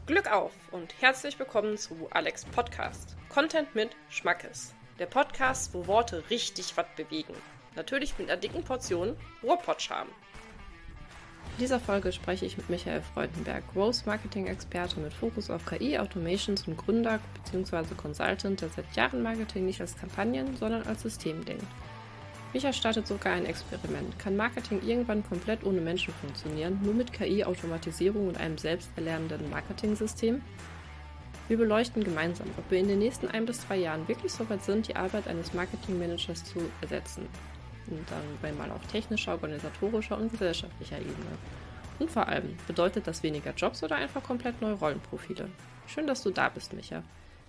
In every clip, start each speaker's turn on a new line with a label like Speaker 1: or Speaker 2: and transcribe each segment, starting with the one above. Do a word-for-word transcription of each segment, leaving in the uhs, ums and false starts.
Speaker 1: Glück auf und herzlich willkommen zu Alex Podcast. Content mit Schmackes. Der Podcast, wo Worte richtig was bewegen. Natürlich mit einer dicken Portion Ruhrpott-Charme. In dieser Folge spreche ich mit Michael Freudenberg, Growth Marketing Experte mit Fokus auf K I, Automations und Gründer bzw. Consultant, der seit Jahren Marketing nicht als Kampagnen, sondern als System denkt. Micha startet sogar ein Experiment. Kann Marketing irgendwann komplett ohne Menschen funktionieren, nur mit K I, Automatisierung und einem selbsterlernenden Marketing-System? Wir beleuchten gemeinsam, ob wir in den nächsten ein bis zwei Jahren wirklich so weit sind, die Arbeit eines Marketing-Managers zu ersetzen. Und dann mal auf technischer, organisatorischer und gesellschaftlicher Ebene. Und vor allem, bedeutet das weniger Jobs oder einfach komplett neue Rollenprofile? Schön, dass du da bist, Micha.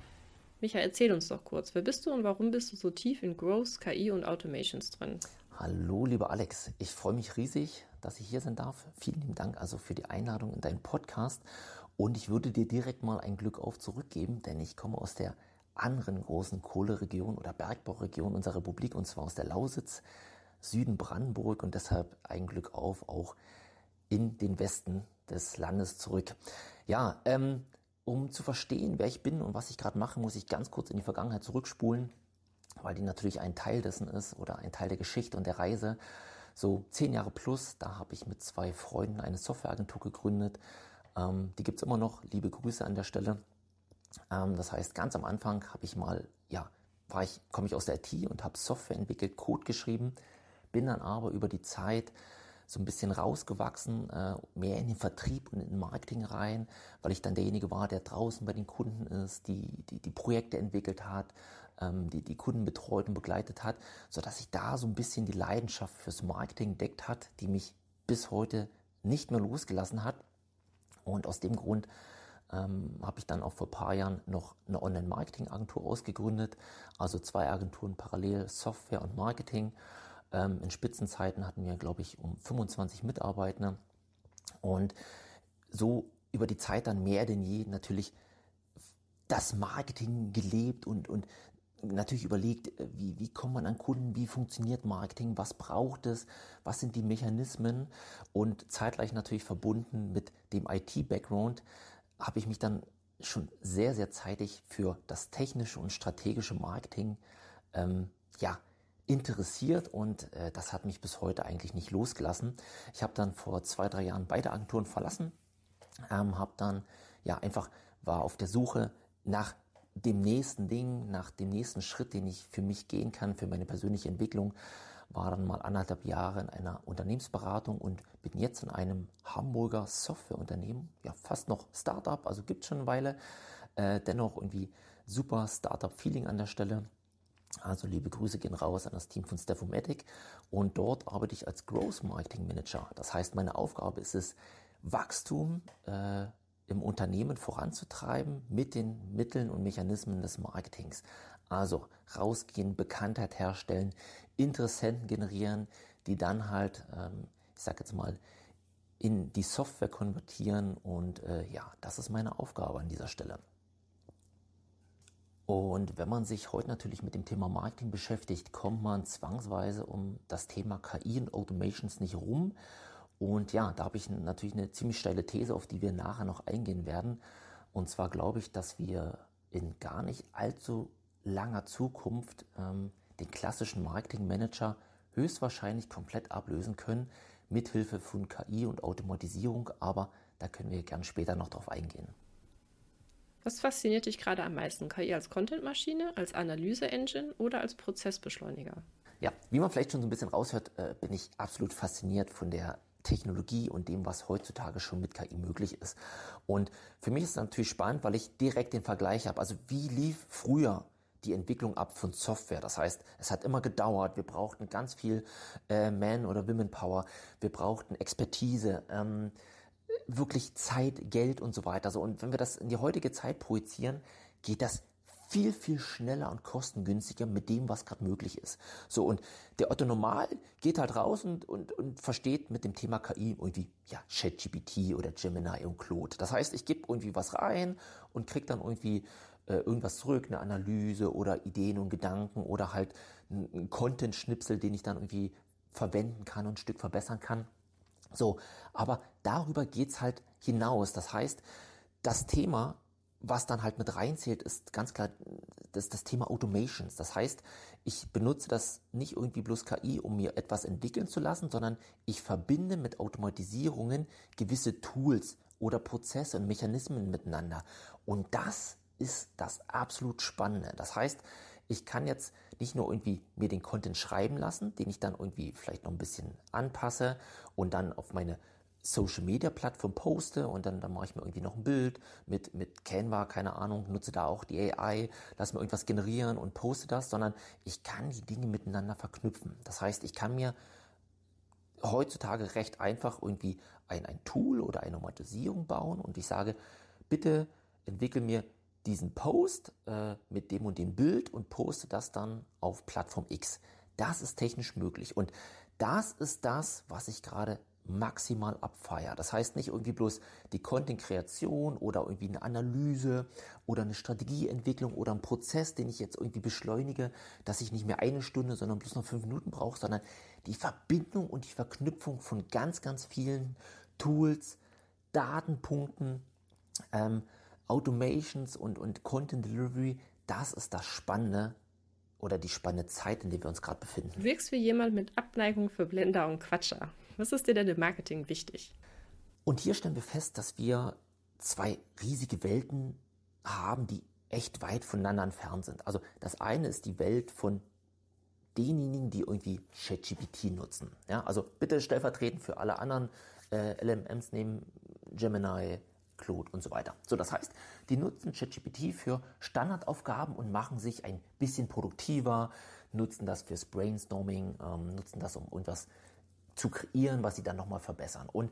Speaker 1: Micha, erzähl uns doch kurz, wer bist du und warum bist du so tief in Growth, K I und Automations drin?
Speaker 2: Hallo, lieber Alex. Ich freue mich riesig, dass ich hier sein darf. Vielen lieben Dank also für die Einladung in deinen Podcast. Und ich würde dir direkt mal ein Glück auf zurückgeben, denn ich komme aus der anderen großen Kohleregion oder Bergbauregion unserer Republik, und zwar aus der Lausitz, Süden Brandenburg, und deshalb ein Glück auf auch in den Westen des Landes zurück. Ja, ähm, um zu verstehen, wer ich bin und was ich gerade mache, muss ich ganz kurz in die Vergangenheit zurückspulen, weil die natürlich ein Teil dessen ist oder ein Teil der Geschichte und der Reise. So zehn Jahre plus, da habe ich mit zwei Freunden eine Softwareagentur gegründet. Ähm, die gibt es immer noch, liebe Grüße an der Stelle. Ähm, das heißt, ganz am Anfang habe ich mal, ja, war ich, komme ich aus der I T und habe Software entwickelt, Code geschrieben, bin dann aber über die Zeit so ein bisschen rausgewachsen, äh, mehr in den Vertrieb und in den Marketing rein, weil ich dann derjenige war, der draußen bei den Kunden ist, die die, die Projekte entwickelt hat, ähm, die die Kunden betreut und begleitet hat, sodass sich da so ein bisschen die Leidenschaft fürs Marketing entdeckt hat, die mich bis heute nicht mehr losgelassen hat. Und aus dem Grund ähm, habe ich dann auch vor ein paar Jahren noch eine Online-Marketing-Agentur ausgegründet, also zwei Agenturen parallel, Software und Marketing. Ähm, in Spitzenzeiten hatten wir, glaube ich, um fünfundzwanzig Mitarbeiter, und so über die Zeit dann mehr denn je natürlich das Marketing gelebt und, und natürlich überlegt, wie, wie kommt man an Kunden, wie funktioniert Marketing, was braucht es, was sind die Mechanismen, und zeitgleich natürlich verbunden mit dem I T-Background habe ich mich dann schon sehr, sehr zeitig für das technische und strategische Marketing ähm, ja, interessiert, und äh, das hat mich bis heute eigentlich nicht losgelassen. Ich habe dann vor zwei, drei Jahren beide Agenturen verlassen, ähm, habe dann ja einfach war auf der Suche nach dem nächsten Ding, nach dem nächsten Schritt, den ich für mich gehen kann, für meine persönliche Entwicklung, war dann mal anderthalb Jahre in einer Unternehmensberatung und bin jetzt in einem Hamburger Softwareunternehmen, ja fast noch Startup, also gibt es schon eine Weile, äh, dennoch irgendwie super Startup-Feeling an der Stelle. Also liebe Grüße gehen raus an das Team von Stephomatic, und dort arbeite ich als Growth Marketing Manager. Das heißt, meine Aufgabe ist es, Wachstum äh, im Unternehmen voranzutreiben mit den Mitteln und Mechanismen des Marketings. Also rausgehen, Bekanntheit herstellen, Interessenten generieren, die dann halt, ähm, ich sag jetzt mal, in die Software konvertieren, und äh, ja, das ist meine Aufgabe an dieser Stelle. Und wenn man sich heute natürlich mit dem Thema Marketing beschäftigt, kommt man zwangsweise um das Thema K I und Automations nicht rum. Und ja, da habe ich natürlich eine ziemlich steile These, auf die wir nachher noch eingehen werden. Und zwar glaube ich, dass wir in gar nicht allzu langer Zukunft ähm, den klassischen Marketing-Manager höchstwahrscheinlich komplett ablösen können, mithilfe von K I und Automatisierung. Aber da können wir gern später noch drauf eingehen.
Speaker 1: Was fasziniert dich gerade am meisten? K I als Content-Maschine, als Analyse-Engine oder als Prozessbeschleuniger?
Speaker 2: Ja, wie man vielleicht schon so ein bisschen raushört, äh, bin ich absolut fasziniert von der Technologie und dem, was heutzutage schon mit K I möglich ist. Und für mich ist es natürlich spannend, weil ich direkt den Vergleich habe. Also wie lief früher die Entwicklung ab von Software? Das heißt, es hat immer gedauert. Wir brauchten ganz viel äh, Man- oder Women-Power. Wir brauchten Expertise, ähm, wirklich Zeit, Geld und so weiter. So, und wenn wir das in die heutige Zeit projizieren, geht das viel, viel schneller und kostengünstiger mit dem, was gerade möglich ist. So, und der Otto Normal geht halt raus und, und, und versteht mit dem Thema K I irgendwie, ja, ChatGPT oder Gemini und Claude. Das heißt, ich gebe irgendwie was rein und kriege dann irgendwie äh, irgendwas zurück, eine Analyse oder Ideen und Gedanken oder halt einen Content-Schnipsel, den ich dann irgendwie verwenden kann und ein Stück verbessern kann. So, aber darüber geht's halt hinaus. Das heißt, das Thema, was dann halt mit reinzählt, ist ganz klar das, das Thema Automations. Das heißt, ich benutze das nicht irgendwie bloß K I, um mir etwas entwickeln zu lassen, sondern ich verbinde mit Automatisierungen gewisse Tools oder Prozesse und Mechanismen miteinander. Und das ist das absolut Spannende. Das heißt, ich kann jetzt nicht nur irgendwie mir den Content schreiben lassen, den ich dann irgendwie vielleicht noch ein bisschen anpasse und dann auf meine Social Media Plattform poste und dann, dann mache ich mir irgendwie noch ein Bild mit, mit Canva, keine Ahnung, nutze da auch die A I, lass mir irgendwas generieren und poste das, sondern ich kann die Dinge miteinander verknüpfen. Das heißt, ich kann mir heutzutage recht einfach irgendwie ein, ein Tool oder eine Automatisierung bauen und ich sage, bitte entwickel mir diesen Post äh, mit dem und dem Bild und poste das dann auf Plattform X. Das ist technisch möglich und das ist das, was ich gerade maximal abfeiere. Das heißt nicht irgendwie bloß die Content-Kreation oder irgendwie eine Analyse oder eine Strategieentwicklung oder ein Prozess, den ich jetzt irgendwie beschleunige, dass ich nicht mehr eine Stunde, sondern bloß noch fünf Minuten brauche, sondern die Verbindung und die Verknüpfung von ganz, ganz vielen Tools, Datenpunkten, ähm, Automations und, und Content Delivery, das ist das Spannende oder die spannende Zeit, in der wir uns gerade befinden.
Speaker 1: Du wirkst wie jemand mit Abneigung für Blender und Quatscher. Was ist dir denn im Marketing wichtig?
Speaker 2: Und hier stellen wir fest, dass wir zwei riesige Welten haben, die echt weit voneinander entfernt sind. Also das eine ist die Welt von denjenigen, die irgendwie ChatGPT nutzen. Ja, also bitte stellvertretend für alle anderen äh, L M Ms nehmen Gemini, Claude und so weiter. So, das heißt, die nutzen ChatGPT für Standardaufgaben und machen sich ein bisschen produktiver, nutzen das fürs Brainstorming, ähm, nutzen das, um irgendwas zu kreieren, was sie dann nochmal verbessern. Und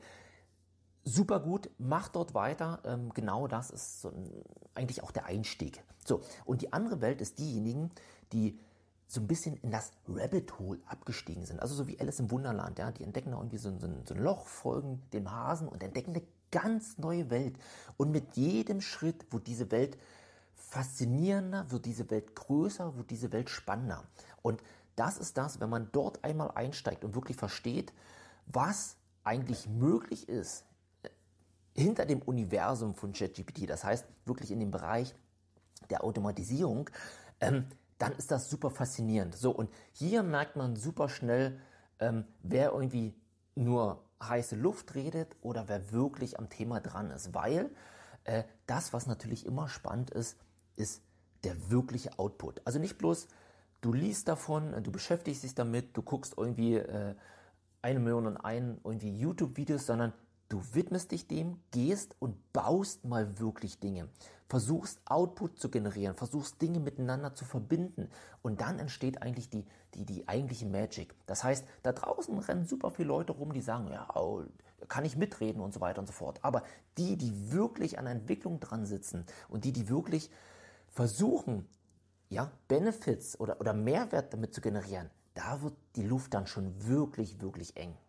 Speaker 2: super gut, macht dort weiter. Ähm, genau das ist so ein, eigentlich auch der Einstieg. So, und die andere Welt ist diejenigen, die so ein bisschen in das Rabbit Hole abgestiegen sind. Also so wie Alice im Wunderland. Ja? Die entdecken da irgendwie so, so, so ein Loch, folgen dem Hasen und entdecken eine ganz neue Welt. Und mit jedem Schritt wird diese Welt faszinierender, wird diese Welt größer, wird diese Welt spannender. Und das ist das, wenn man dort einmal einsteigt und wirklich versteht, was eigentlich möglich ist hinter dem Universum von ChatGPT, das heißt wirklich in dem Bereich der Automatisierung, ähm, dann ist das super faszinierend. So, und hier merkt man super schnell, ähm, wer irgendwie nur heiße Luft redet oder wer wirklich am Thema dran ist, weil äh, das, was natürlich immer spannend ist, ist der wirkliche Output. Also nicht bloß, du liest davon, du beschäftigst dich damit, du guckst irgendwie äh, eine Million und ein irgendwie YouTube-Videos, sondern du widmest dich dem, gehst und baust mal wirklich Dinge. Versuchst Output zu generieren, versuchst Dinge miteinander zu verbinden und dann entsteht eigentlich die, die, die eigentliche Magic. Das heißt, da draußen rennen super viele Leute rum, die sagen, ja, oh, kann ich mitreden und so weiter und so fort. Aber die, die wirklich an der Entwicklung dran sitzen und die, die wirklich versuchen, ja, Benefits oder, oder Mehrwert damit zu generieren, da wird die Luft dann schon wirklich, wirklich eng.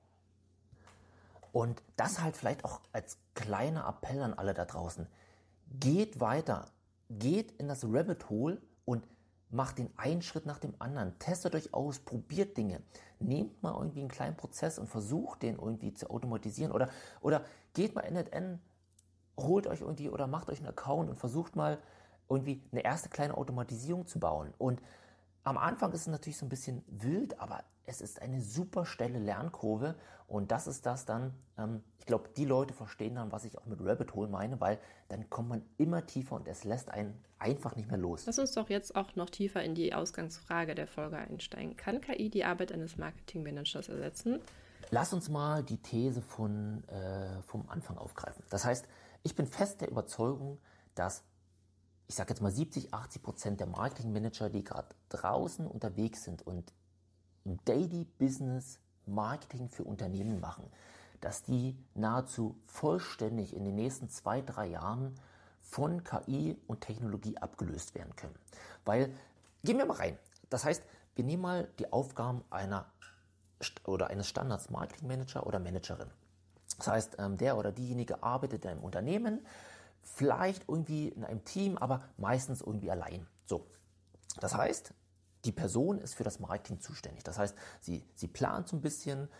Speaker 2: Und das halt vielleicht auch als kleiner Appell an alle da draußen. Geht weiter, geht in das Rabbit Hole und macht den einen Schritt nach dem anderen. Testet euch aus, probiert Dinge. Nehmt mal irgendwie einen kleinen Prozess und versucht den irgendwie zu automatisieren. Oder, oder geht mal in N N N, holt euch irgendwie oder macht euch einen Account und versucht mal irgendwie eine erste kleine Automatisierung zu bauen. Und am Anfang ist es natürlich so ein bisschen wild, aber es ist eine super schnelle Lernkurve und das ist das dann, ähm, ich glaube, die Leute verstehen dann, was ich auch mit Rabbit Hole meine, weil dann kommt man immer tiefer und es lässt einen einfach nicht mehr los.
Speaker 1: Lass uns doch jetzt auch noch tiefer in die Ausgangsfrage der Folge einsteigen. Kann K I die Arbeit eines Marketingmanagers ersetzen?
Speaker 2: Lass uns mal die These von, äh, vom Anfang aufgreifen. Das heißt, ich bin fest der Überzeugung, dass ich sage jetzt mal siebzig, achtzig Prozent der Marketingmanager, die gerade draußen unterwegs sind und im Daily Business Marketing für Unternehmen machen, dass die nahezu vollständig in den nächsten zwei, drei Jahren von K I und Technologie abgelöst werden können. Weil, gehen wir mal rein. Das heißt, wir nehmen mal die Aufgaben einer oder eines Standards Marketingmanager oder Managerin. Das heißt, der oder diejenige arbeitet in einem Unternehmen, vielleicht irgendwie in einem Team, aber meistens irgendwie allein. So, das heißt, die Person ist für das Marketing zuständig. Das heißt, sie, sie plant so ein bisschen,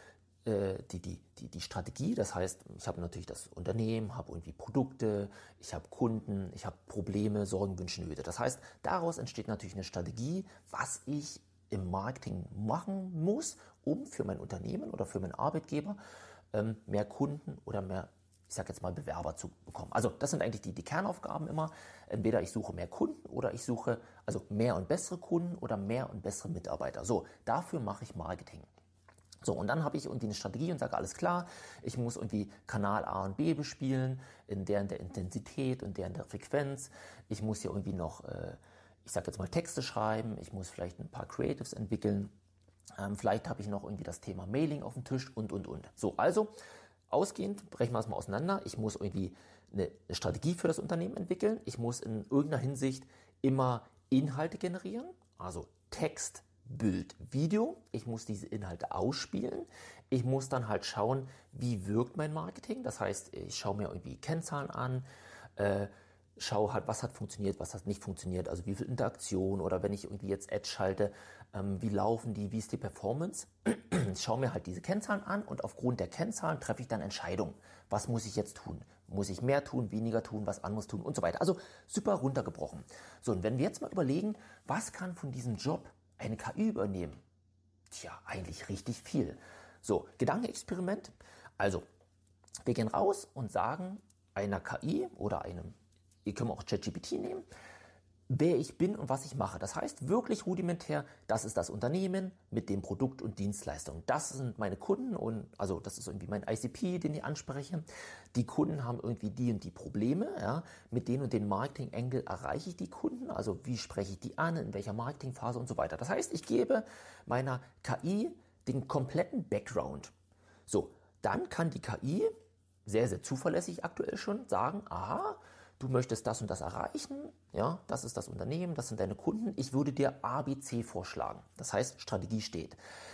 Speaker 2: äh, die, die, die, die Strategie, das heißt, ich habe natürlich das Unternehmen, habe irgendwie Produkte, ich habe Kunden, ich habe Probleme, Sorgen, Wünsche, Nöte. Das heißt, daraus entsteht natürlich eine Strategie, was ich im Marketing machen muss, um für mein Unternehmen oder für meinen Arbeitgeber ähm, mehr Kunden oder mehr, ich sage jetzt mal, Bewerber zu bekommen. Also das sind eigentlich die, die Kernaufgaben immer. Entweder ich suche mehr Kunden oder ich suche also mehr und bessere Kunden oder mehr und bessere Mitarbeiter. So, dafür mache ich Marketing. So, und dann habe ich irgendwie eine Strategie und sage, alles klar, ich muss irgendwie Kanal A und B bespielen, in der in der Intensität und der in der Frequenz. Ich muss hier irgendwie noch, äh, ich sage jetzt mal, Texte schreiben, ich muss vielleicht ein paar Creatives entwickeln, ähm, vielleicht habe ich noch irgendwie das Thema Mailing auf dem Tisch und, und, und. So, also ausgehend, brechen wir es mal auseinander, ich muss irgendwie eine Strategie für das Unternehmen entwickeln, ich muss in irgendeiner Hinsicht immer Inhalte generieren, also Text, Bild, Video. Ich muss diese Inhalte ausspielen. Ich muss dann halt schauen, wie wirkt mein Marketing. Das heißt, ich schaue mir irgendwie Kennzahlen an, äh, schaue halt, was hat funktioniert, was hat nicht funktioniert, also wie viel Interaktion oder wenn ich irgendwie jetzt Ads schalte, ähm, wie laufen die, wie ist die Performance. Ich schaue mir halt diese Kennzahlen an und aufgrund der Kennzahlen treffe ich dann Entscheidungen. Was muss ich jetzt tun? Muss ich mehr tun, weniger tun, was anderes tun und so weiter. Also super runtergebrochen. So, und wenn wir jetzt mal überlegen, was kann von diesem Job eine K I übernehmen? Tja, eigentlich richtig viel. So, Gedankenexperiment. Also, wir gehen raus und sagen einer K I oder einem, ihr könnt auch ChatGPT nehmen, wer ich bin und was ich mache. Das heißt wirklich rudimentär, das ist das Unternehmen mit dem Produkt und Dienstleistung. Das sind meine Kunden und also das ist irgendwie mein I C P, den ich anspreche. Die Kunden haben irgendwie die und die Probleme, ja, mit den und den Marketing-Angle erreiche ich die Kunden, also wie spreche ich die an, in welcher Marketingphase und so weiter. Das heißt, ich gebe meiner K I den kompletten Background. So, dann kann die K I sehr, sehr zuverlässig aktuell schon sagen, aha, du möchtest das und das erreichen, ja, das ist das Unternehmen, das sind deine Kunden. Ich würde dir A B C vorschlagen. Das heißt, Strategie steht.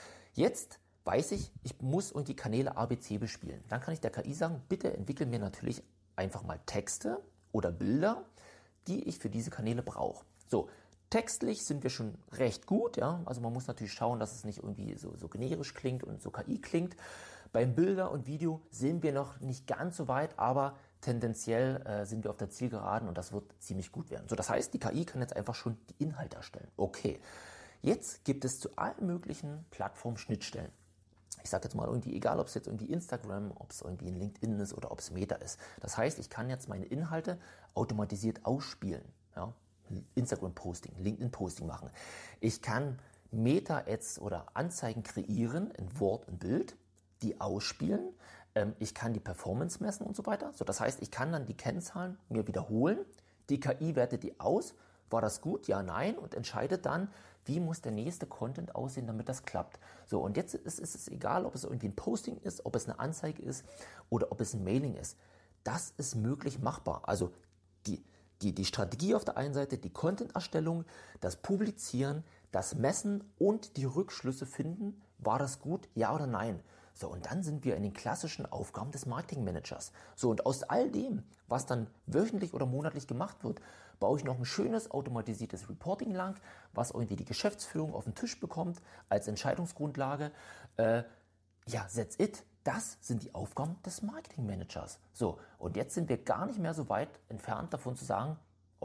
Speaker 2: Jetzt weiß ich, ich muss irgendwie Kanäle A B C bespielen. Dann kann ich der K I sagen, bitte entwickel mir natürlich einfach mal Texte oder Bilder, die ich für diese Kanäle brauche. So, textlich sind wir schon recht gut, ja. Also man muss natürlich schauen, dass es nicht irgendwie so, so generisch klingt und so K I klingt. Beim Bilder und Video sind wir noch nicht ganz so weit, aber tendenziell äh, sind wir auf der Zielgeraden und das wird ziemlich gut werden. So, das heißt, die K I kann jetzt einfach schon die Inhalte erstellen. Okay, jetzt gibt es zu allen möglichen Plattformen Schnittstellen. Ich sage jetzt mal irgendwie, egal ob es jetzt irgendwie Instagram, ob es irgendwie ein LinkedIn ist oder ob es Meta ist. Das heißt, ich kann jetzt meine Inhalte automatisiert ausspielen. Ja? Instagram-Posting, LinkedIn-Posting machen. Ich kann Meta-Ads oder Anzeigen kreieren in Wort und Bild, die ausspielen. Ähm, ich kann die Performance messen und so weiter. So, das heißt, ich kann dann die Kennzahlen mir wiederholen. Die K I wertet die aus. War das gut? Ja, nein. Und entscheidet dann, wie muss der nächste Content aussehen, damit das klappt. So, und jetzt ist, ist es egal, ob es irgendwie ein Posting ist, ob es eine Anzeige ist oder ob es ein Mailing ist. Das ist möglich machbar. Also die Die, die Strategie auf der einen Seite, die Content-Erstellung, das Publizieren, das Messen und die Rückschlüsse finden, war das gut, ja oder nein. So, und dann sind wir in den klassischen Aufgaben des Marketing-Managers. So, und aus all dem, was dann wöchentlich oder monatlich gemacht wird, baue ich noch ein schönes automatisiertes Reporting lang, was irgendwie die Geschäftsführung auf den Tisch bekommt als Entscheidungsgrundlage. Äh, ja, that's it. Das sind die Aufgaben des Marketing-Managers. So, und jetzt sind wir gar nicht mehr so weit entfernt davon zu sagen,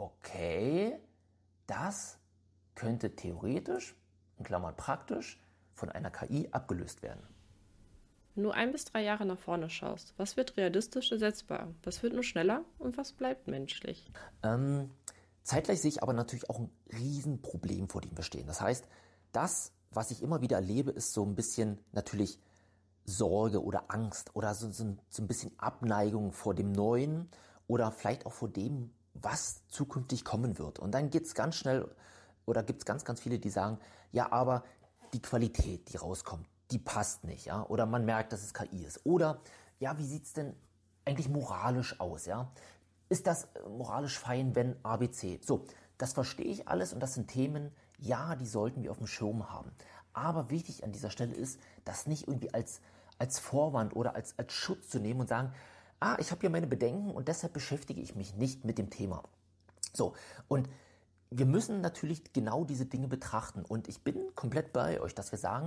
Speaker 2: okay, das könnte theoretisch, in Klammern praktisch, von einer K I abgelöst werden.
Speaker 1: Wenn du ein bis drei Jahre nach vorne schaust, was wird realistisch ersetzbar? Was wird nur schneller und was bleibt menschlich?
Speaker 2: Ähm, zeitgleich sehe ich aber natürlich auch ein Riesenproblem, vor dem wir stehen. Das heißt, das, was ich immer wieder erlebe, ist so ein bisschen natürlich Sorge oder Angst oder so, so, so ein bisschen Abneigung vor dem Neuen oder vielleicht auch vor dem, was zukünftig kommen wird. Und dann geht's ganz schnell oder gibt's ganz, ganz viele, die sagen, ja, aber die Qualität, die rauskommt, die passt nicht, ja, oder man merkt, dass es K I ist. Oder, ja, wie sieht's denn eigentlich moralisch aus, ja? Ist das moralisch fein, wenn A B C? So, das verstehe ich alles und das sind Themen, ja, die sollten wir auf dem Schirm haben. Aber wichtig an dieser Stelle ist, das nicht irgendwie als, als Vorwand oder als, als Schutz zu nehmen und sagen, ah, ich habe hier meine Bedenken und deshalb beschäftige ich mich nicht mit dem Thema. So, und wir müssen natürlich genau diese Dinge betrachten und ich bin komplett bei euch, dass wir sagen,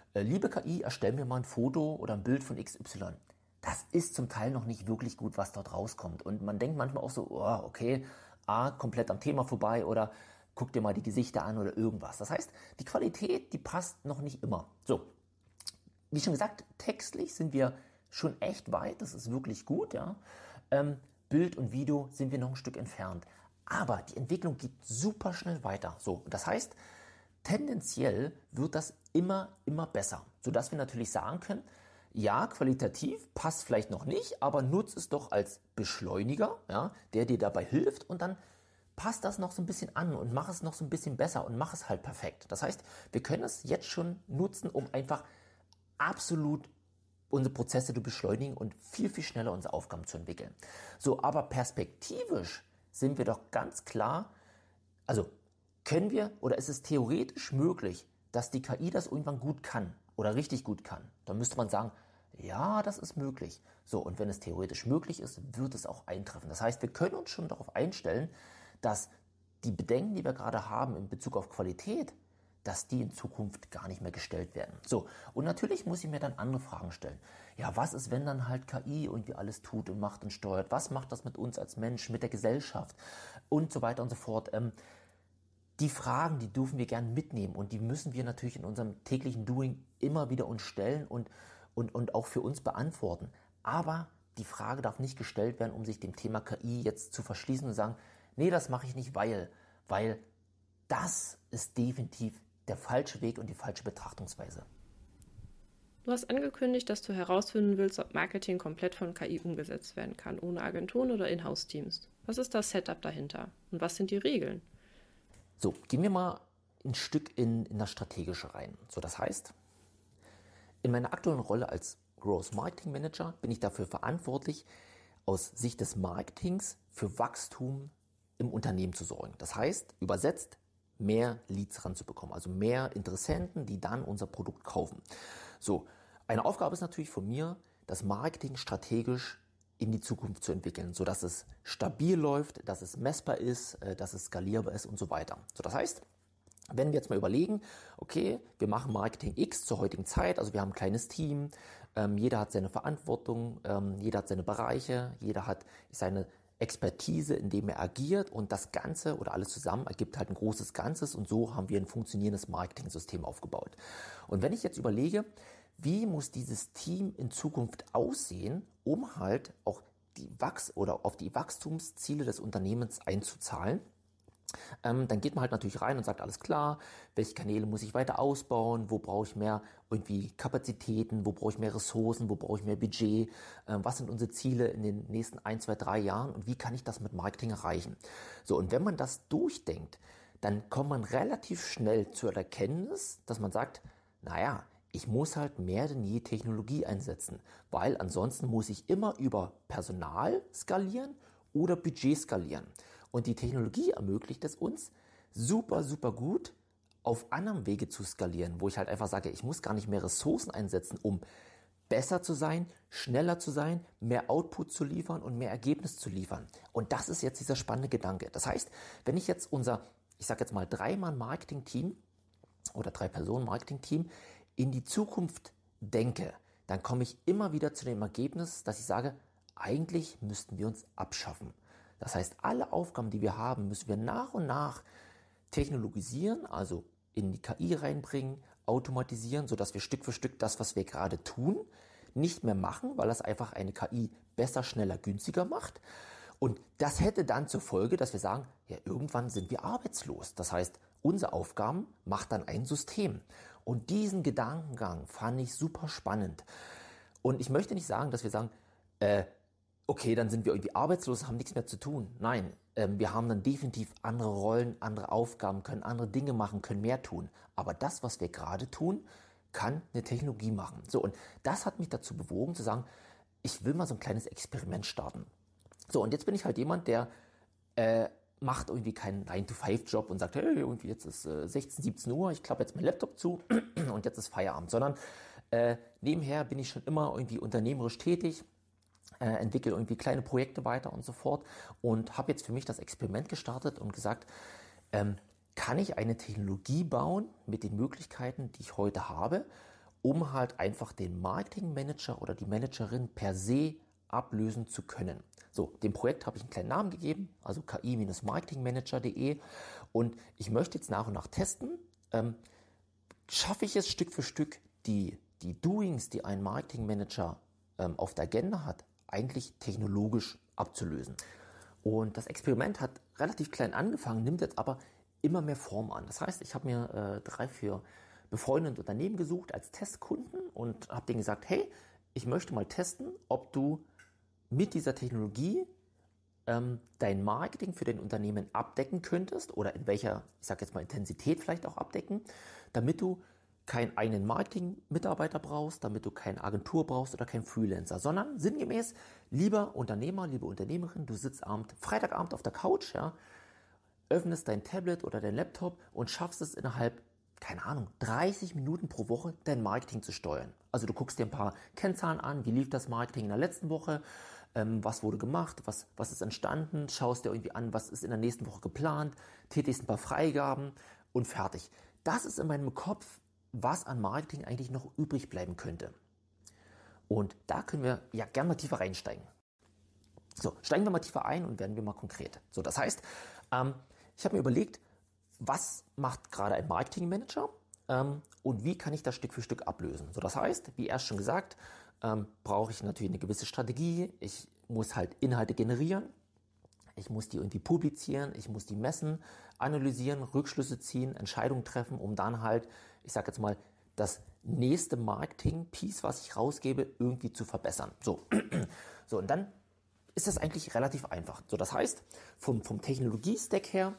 Speaker 2: äh, liebe K I, erstell mir mal ein Foto oder ein Bild von X Y. Das ist zum Teil noch nicht wirklich gut, was dort rauskommt. Und man denkt manchmal auch so, oh, okay, A, komplett am Thema vorbei oder guck dir mal die Gesichter an oder irgendwas. Das heißt, die Qualität, die passt noch nicht immer. So, wie schon gesagt, textlich sind wir schon echt weit, das ist wirklich gut. Ja. Ähm, Bild und Video sind wir noch ein Stück entfernt. Aber die Entwicklung geht super schnell weiter. So, das heißt, tendenziell wird das immer, immer besser, sodass wir natürlich sagen können, ja, qualitativ passt vielleicht noch nicht, aber nutz es doch als Beschleuniger, ja, der dir dabei hilft und dann passt das noch so ein bisschen an und mach es noch so ein bisschen besser und mach es halt perfekt. Das heißt, wir können es jetzt schon nutzen, um einfach absolut unsere Prozesse zu beschleunigen und viel, viel schneller unsere Aufgaben zu entwickeln. So, aber perspektivisch sind wir doch ganz klar, also können wir oder ist es theoretisch möglich, dass die K I das irgendwann gut kann oder richtig gut kann? Dann müsste man sagen, ja, das ist möglich. So, und wenn es theoretisch möglich ist, wird es auch eintreffen. Das heißt, wir können uns schon darauf einstellen, dass die Bedenken, die wir gerade haben in Bezug auf Qualität, dass die in Zukunft gar nicht mehr gestellt werden. So, und natürlich muss ich mir dann andere Fragen stellen. Ja, was ist, wenn dann halt K I irgendwie alles tut und macht und steuert? Was macht das mit uns als Mensch, mit der Gesellschaft und so weiter und so fort? Ähm, die Fragen, die dürfen wir gerne mitnehmen und die müssen wir natürlich in unserem täglichen Doing immer wieder uns stellen und, und, und auch für uns beantworten. Aber die Frage darf nicht gestellt werden, um sich dem Thema K I jetzt zu verschließen und sagen, nee, das mache ich nicht, weil, weil das ist definitiv der falsche Weg und die falsche Betrachtungsweise.
Speaker 1: Du hast angekündigt, dass du herausfinden willst, ob Marketing komplett von K I umgesetzt werden kann, ohne Agenturen oder Inhouse-Teams. Was ist das Setup dahinter und was sind die Regeln?
Speaker 2: So, gehen wir mal ein Stück in, in das Strategische rein. So, das heißt, in meiner aktuellen Rolle als Growth Marketing Manager bin ich dafür verantwortlich, aus Sicht des Marketings für Wachstum im Unternehmen zu sorgen. Das heißt, übersetzt, mehr Leads ranzubekommen, also mehr Interessenten, die dann unser Produkt kaufen. So, eine Aufgabe ist natürlich von mir, das Marketing strategisch in die Zukunft zu entwickeln, sodass es stabil läuft, dass es messbar ist, dass es skalierbar ist und so weiter. So, das heißt, wenn wir jetzt mal überlegen, okay, wir machen Marketing X zur heutigen Zeit, also wir haben ein kleines Team, ähm, jeder hat seine Verantwortung, ähm, jeder hat seine Bereiche, jeder hat seine Expertise, in dem er agiert und das Ganze oder alles zusammen ergibt halt ein großes Ganzes und so haben wir ein funktionierendes Marketing-System aufgebaut. Und wenn ich jetzt überlege, wie muss dieses Team in Zukunft aussehen, um halt auch die Wachs- oder auf die Wachstumsziele des Unternehmens einzuzahlen, Ähm, dann geht man halt natürlich rein und sagt, alles klar, welche Kanäle muss ich weiter ausbauen, wo brauche ich mehr irgendwie Kapazitäten, wo brauche ich mehr Ressourcen, wo brauche ich mehr Budget, ähm, was sind unsere Ziele in den nächsten ein, zwei, drei Jahren und wie kann ich das mit Marketing erreichen. So, und wenn man das durchdenkt, dann kommt man relativ schnell zur Erkenntnis, dass man sagt, naja, ich muss halt mehr denn je Technologie einsetzen, weil ansonsten muss ich immer über Personal skalieren oder Budget skalieren. Und die Technologie ermöglicht es uns, super, super gut auf anderem Wege zu skalieren, wo ich halt einfach sage, ich muss gar nicht mehr Ressourcen einsetzen, um besser zu sein, schneller zu sein, mehr Output zu liefern und mehr Ergebnis zu liefern. Und das ist jetzt dieser spannende Gedanke. Das heißt, wenn ich jetzt unser, ich sage jetzt mal Drei-Mann-Marketing-Team oder Drei-Personen-Marketing-Team in die Zukunft denke, dann komme ich immer wieder zu dem Ergebnis, dass ich sage, eigentlich müssten wir uns abschaffen. Das heißt, alle Aufgaben, die wir haben, müssen wir nach und nach technologisieren, also in die K I reinbringen, automatisieren, sodass wir Stück für Stück das, was wir gerade tun, nicht mehr machen, weil das einfach eine K I besser, schneller, günstiger macht. Und das hätte dann zur Folge, dass wir sagen, ja, irgendwann sind wir arbeitslos. Das heißt, unsere Aufgaben macht dann ein System. Und diesen Gedankengang fand ich super spannend. Und ich möchte nicht sagen, dass wir sagen, äh, okay, dann sind wir irgendwie arbeitslos, haben nichts mehr zu tun. Nein, ähm, wir haben dann definitiv andere Rollen, andere Aufgaben, können andere Dinge machen, können mehr tun. Aber das, was wir gerade tun, kann eine Technologie machen. So, und das hat mich dazu bewogen zu sagen, ich will mal so ein kleines Experiment starten. So, und jetzt bin ich halt jemand, der äh, macht irgendwie keinen nine to five Job und sagt, hey, irgendwie jetzt ist äh, sechzehn, siebzehn Uhr, ich klappe jetzt meinen Laptop zu und jetzt ist Feierabend. Sondern äh, nebenher bin ich schon immer irgendwie unternehmerisch tätig, äh, entwickle irgendwie kleine Projekte weiter und so fort und habe jetzt für mich das Experiment gestartet und gesagt, ähm, kann ich eine Technologie bauen mit den Möglichkeiten, die ich heute habe um halt einfach den Marketingmanager oder die Managerin per se ablösen zu können. So, dem Projekt habe ich einen kleinen Namen gegeben, also k i Bindestrich marketingmanager punkt de, und ich möchte jetzt nach und nach testen, ähm, schaffe ich es Stück für Stück, die, die Doings, die ein Marketingmanager ähm, auf der Agenda hat, eigentlich technologisch abzulösen. Und das Experiment hat relativ klein angefangen, nimmt jetzt aber immer mehr Form an. Das heißt, ich habe mir äh, drei, vier befreundete Unternehmen gesucht als Testkunden und habe denen gesagt, hey, ich möchte mal testen, ob du mit dieser Technologie ähm, dein Marketing für dein Unternehmen abdecken könntest oder in welcher, ich sage jetzt mal Intensität vielleicht auch abdecken, damit du keinen eigenen Marketing-Mitarbeiter brauchst, damit du keine Agentur brauchst oder keinen Freelancer, sondern sinngemäß, lieber Unternehmer, liebe Unternehmerin, du sitzt abend, Freitagabend auf der Couch, ja, öffnest dein Tablet oder dein Laptop und schaffst es innerhalb, keine Ahnung, dreißig Minuten pro Woche dein Marketing zu steuern. Also du guckst dir ein paar Kennzahlen an, wie lief das Marketing in der letzten Woche, ähm, was wurde gemacht, was, was ist entstanden, schaust dir irgendwie an, was ist in der nächsten Woche geplant, tätigst ein paar Freigaben und fertig. Das ist in meinem Kopf, was an Marketing eigentlich noch übrig bleiben könnte. Und da können wir ja gerne mal tiefer reinsteigen. So, steigen wir mal tiefer ein und werden wir mal konkret. So, das heißt, ähm, ich habe mir überlegt, was macht gerade ein Marketingmanager ähm, und wie kann ich das Stück für Stück ablösen. So, das heißt, wie erst schon gesagt, ähm, brauche ich natürlich eine gewisse Strategie. Ich muss halt Inhalte generieren. Ich muss die irgendwie publizieren, ich muss die messen, analysieren, Rückschlüsse ziehen, Entscheidungen treffen, um dann halt, ich sage jetzt mal, das nächste Marketing-Piece, was ich rausgebe, irgendwie zu verbessern. So, so und dann ist das eigentlich relativ einfach. So, das heißt, vom, vom Technologie-Stack her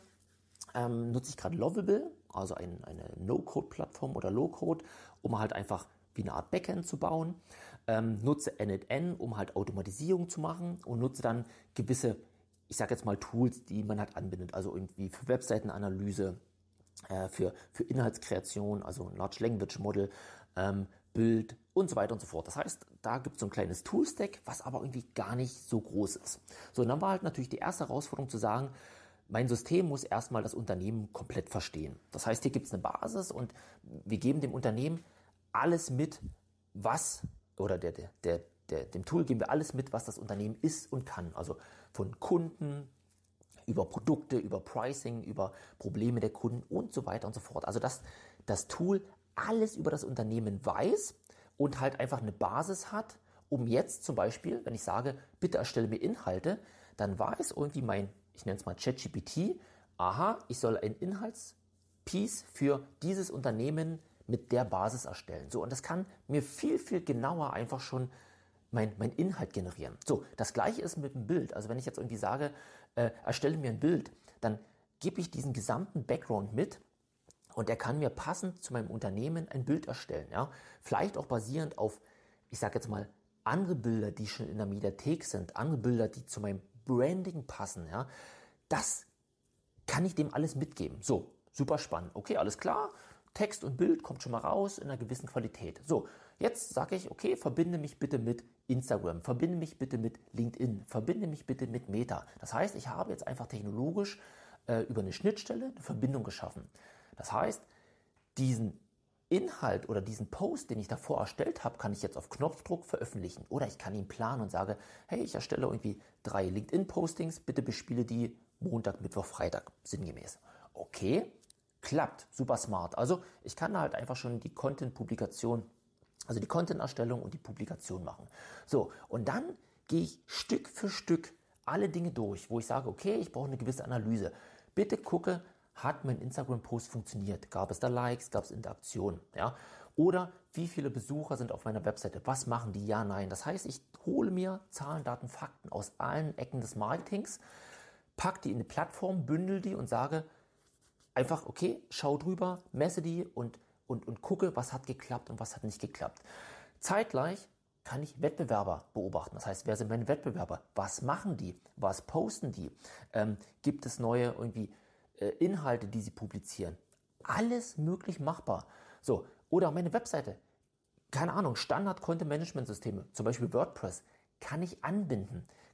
Speaker 2: ähm, nutze ich gerade Lovable, also ein, eine No-Code-Plattform oder Low-Code, um halt einfach wie eine Art Backend zu bauen. Ähm, nutze N N N, um halt Automatisierung zu machen und nutze dann gewisse, ich sage jetzt mal Tools, die man halt anbindet, also irgendwie für Webseitenanalyse, äh, für, für Inhaltskreation, also ein Large Language Model, ähm, Bild und so weiter und so fort. Das heißt, da gibt es so ein kleines Toolstack, was aber irgendwie gar nicht so groß ist. So, und dann war halt natürlich die erste Herausforderung zu sagen, mein System muss erstmal das Unternehmen komplett verstehen. Das heißt, hier gibt es eine Basis und wir geben dem Unternehmen alles mit, was, oder der, der, der, der, dem Tool geben wir alles mit, was das Unternehmen ist und kann. Also von Kunden, über Produkte, über Pricing, über Probleme der Kunden und so weiter und so fort. Also dass das Tool alles über das Unternehmen weiß und halt einfach eine Basis hat, um jetzt zum Beispiel, wenn ich sage, bitte erstelle mir Inhalte, dann weiß irgendwie mein, ich nenne es mal ChatGPT, aha, ich soll ein Inhaltspiece für dieses Unternehmen mit der Basis erstellen. So, und das kann mir viel, viel genauer einfach schon mein, mein Inhalt generieren. So, das gleiche ist mit dem Bild. Also wenn ich jetzt irgendwie sage, äh, erstelle mir ein Bild, dann gebe ich diesen gesamten Background mit und er kann mir passend zu meinem Unternehmen ein Bild erstellen. Ja? Vielleicht auch basierend auf, ich sage jetzt mal, andere Bilder, die schon in der Mediathek sind, andere Bilder, die zu meinem Branding passen. Ja? Das kann ich dem alles mitgeben. So, super spannend. Okay, alles klar. Text und Bild kommt schon mal raus in einer gewissen Qualität. So, jetzt sage ich, okay, verbinde mich bitte mit Instagram, verbinde mich bitte mit LinkedIn, verbinde mich bitte mit Meta. Das heißt, ich habe jetzt einfach technologisch äh, über eine Schnittstelle eine Verbindung geschaffen. Das heißt, diesen Inhalt oder diesen Post, den ich davor erstellt habe, kann ich jetzt auf Knopfdruck veröffentlichen. Oder ich kann ihn planen und sage, hey, ich erstelle irgendwie drei LinkedIn-Postings, bitte bespiele die Montag, Mittwoch, Freitag, sinngemäß. Okay, klappt, super smart. Also ich kann halt einfach schon die Content-Publikation, also die Content-Erstellung und die Publikation machen. So, und dann gehe ich Stück für Stück alle Dinge durch, wo ich sage, okay, ich brauche eine gewisse Analyse. Bitte gucke, hat mein Instagram-Post funktioniert? Gab es da Likes? Gab es Interaktion? Ja? Oder wie viele Besucher sind auf meiner Webseite? Was machen die? Ja, nein. Das heißt, ich hole mir Zahlen, Daten, Fakten aus allen Ecken des Marketings, packe die in eine Plattform, bündel die und sage einfach, okay, schau drüber, messe die und, und, und gucke, was hat geklappt und was hat nicht geklappt. Zeitgleich kann ich Wettbewerber beobachten. Das heißt, wer sind meine Wettbewerber? Was machen die? Was posten die? Ähm, gibt es neue irgendwie äh, Inhalte, die sie publizieren? Alles möglich machbar. So, oder meine Webseite. Keine Ahnung, Standard-Content-Management-Systeme, zum Beispiel WordPress, kann ich anbinden.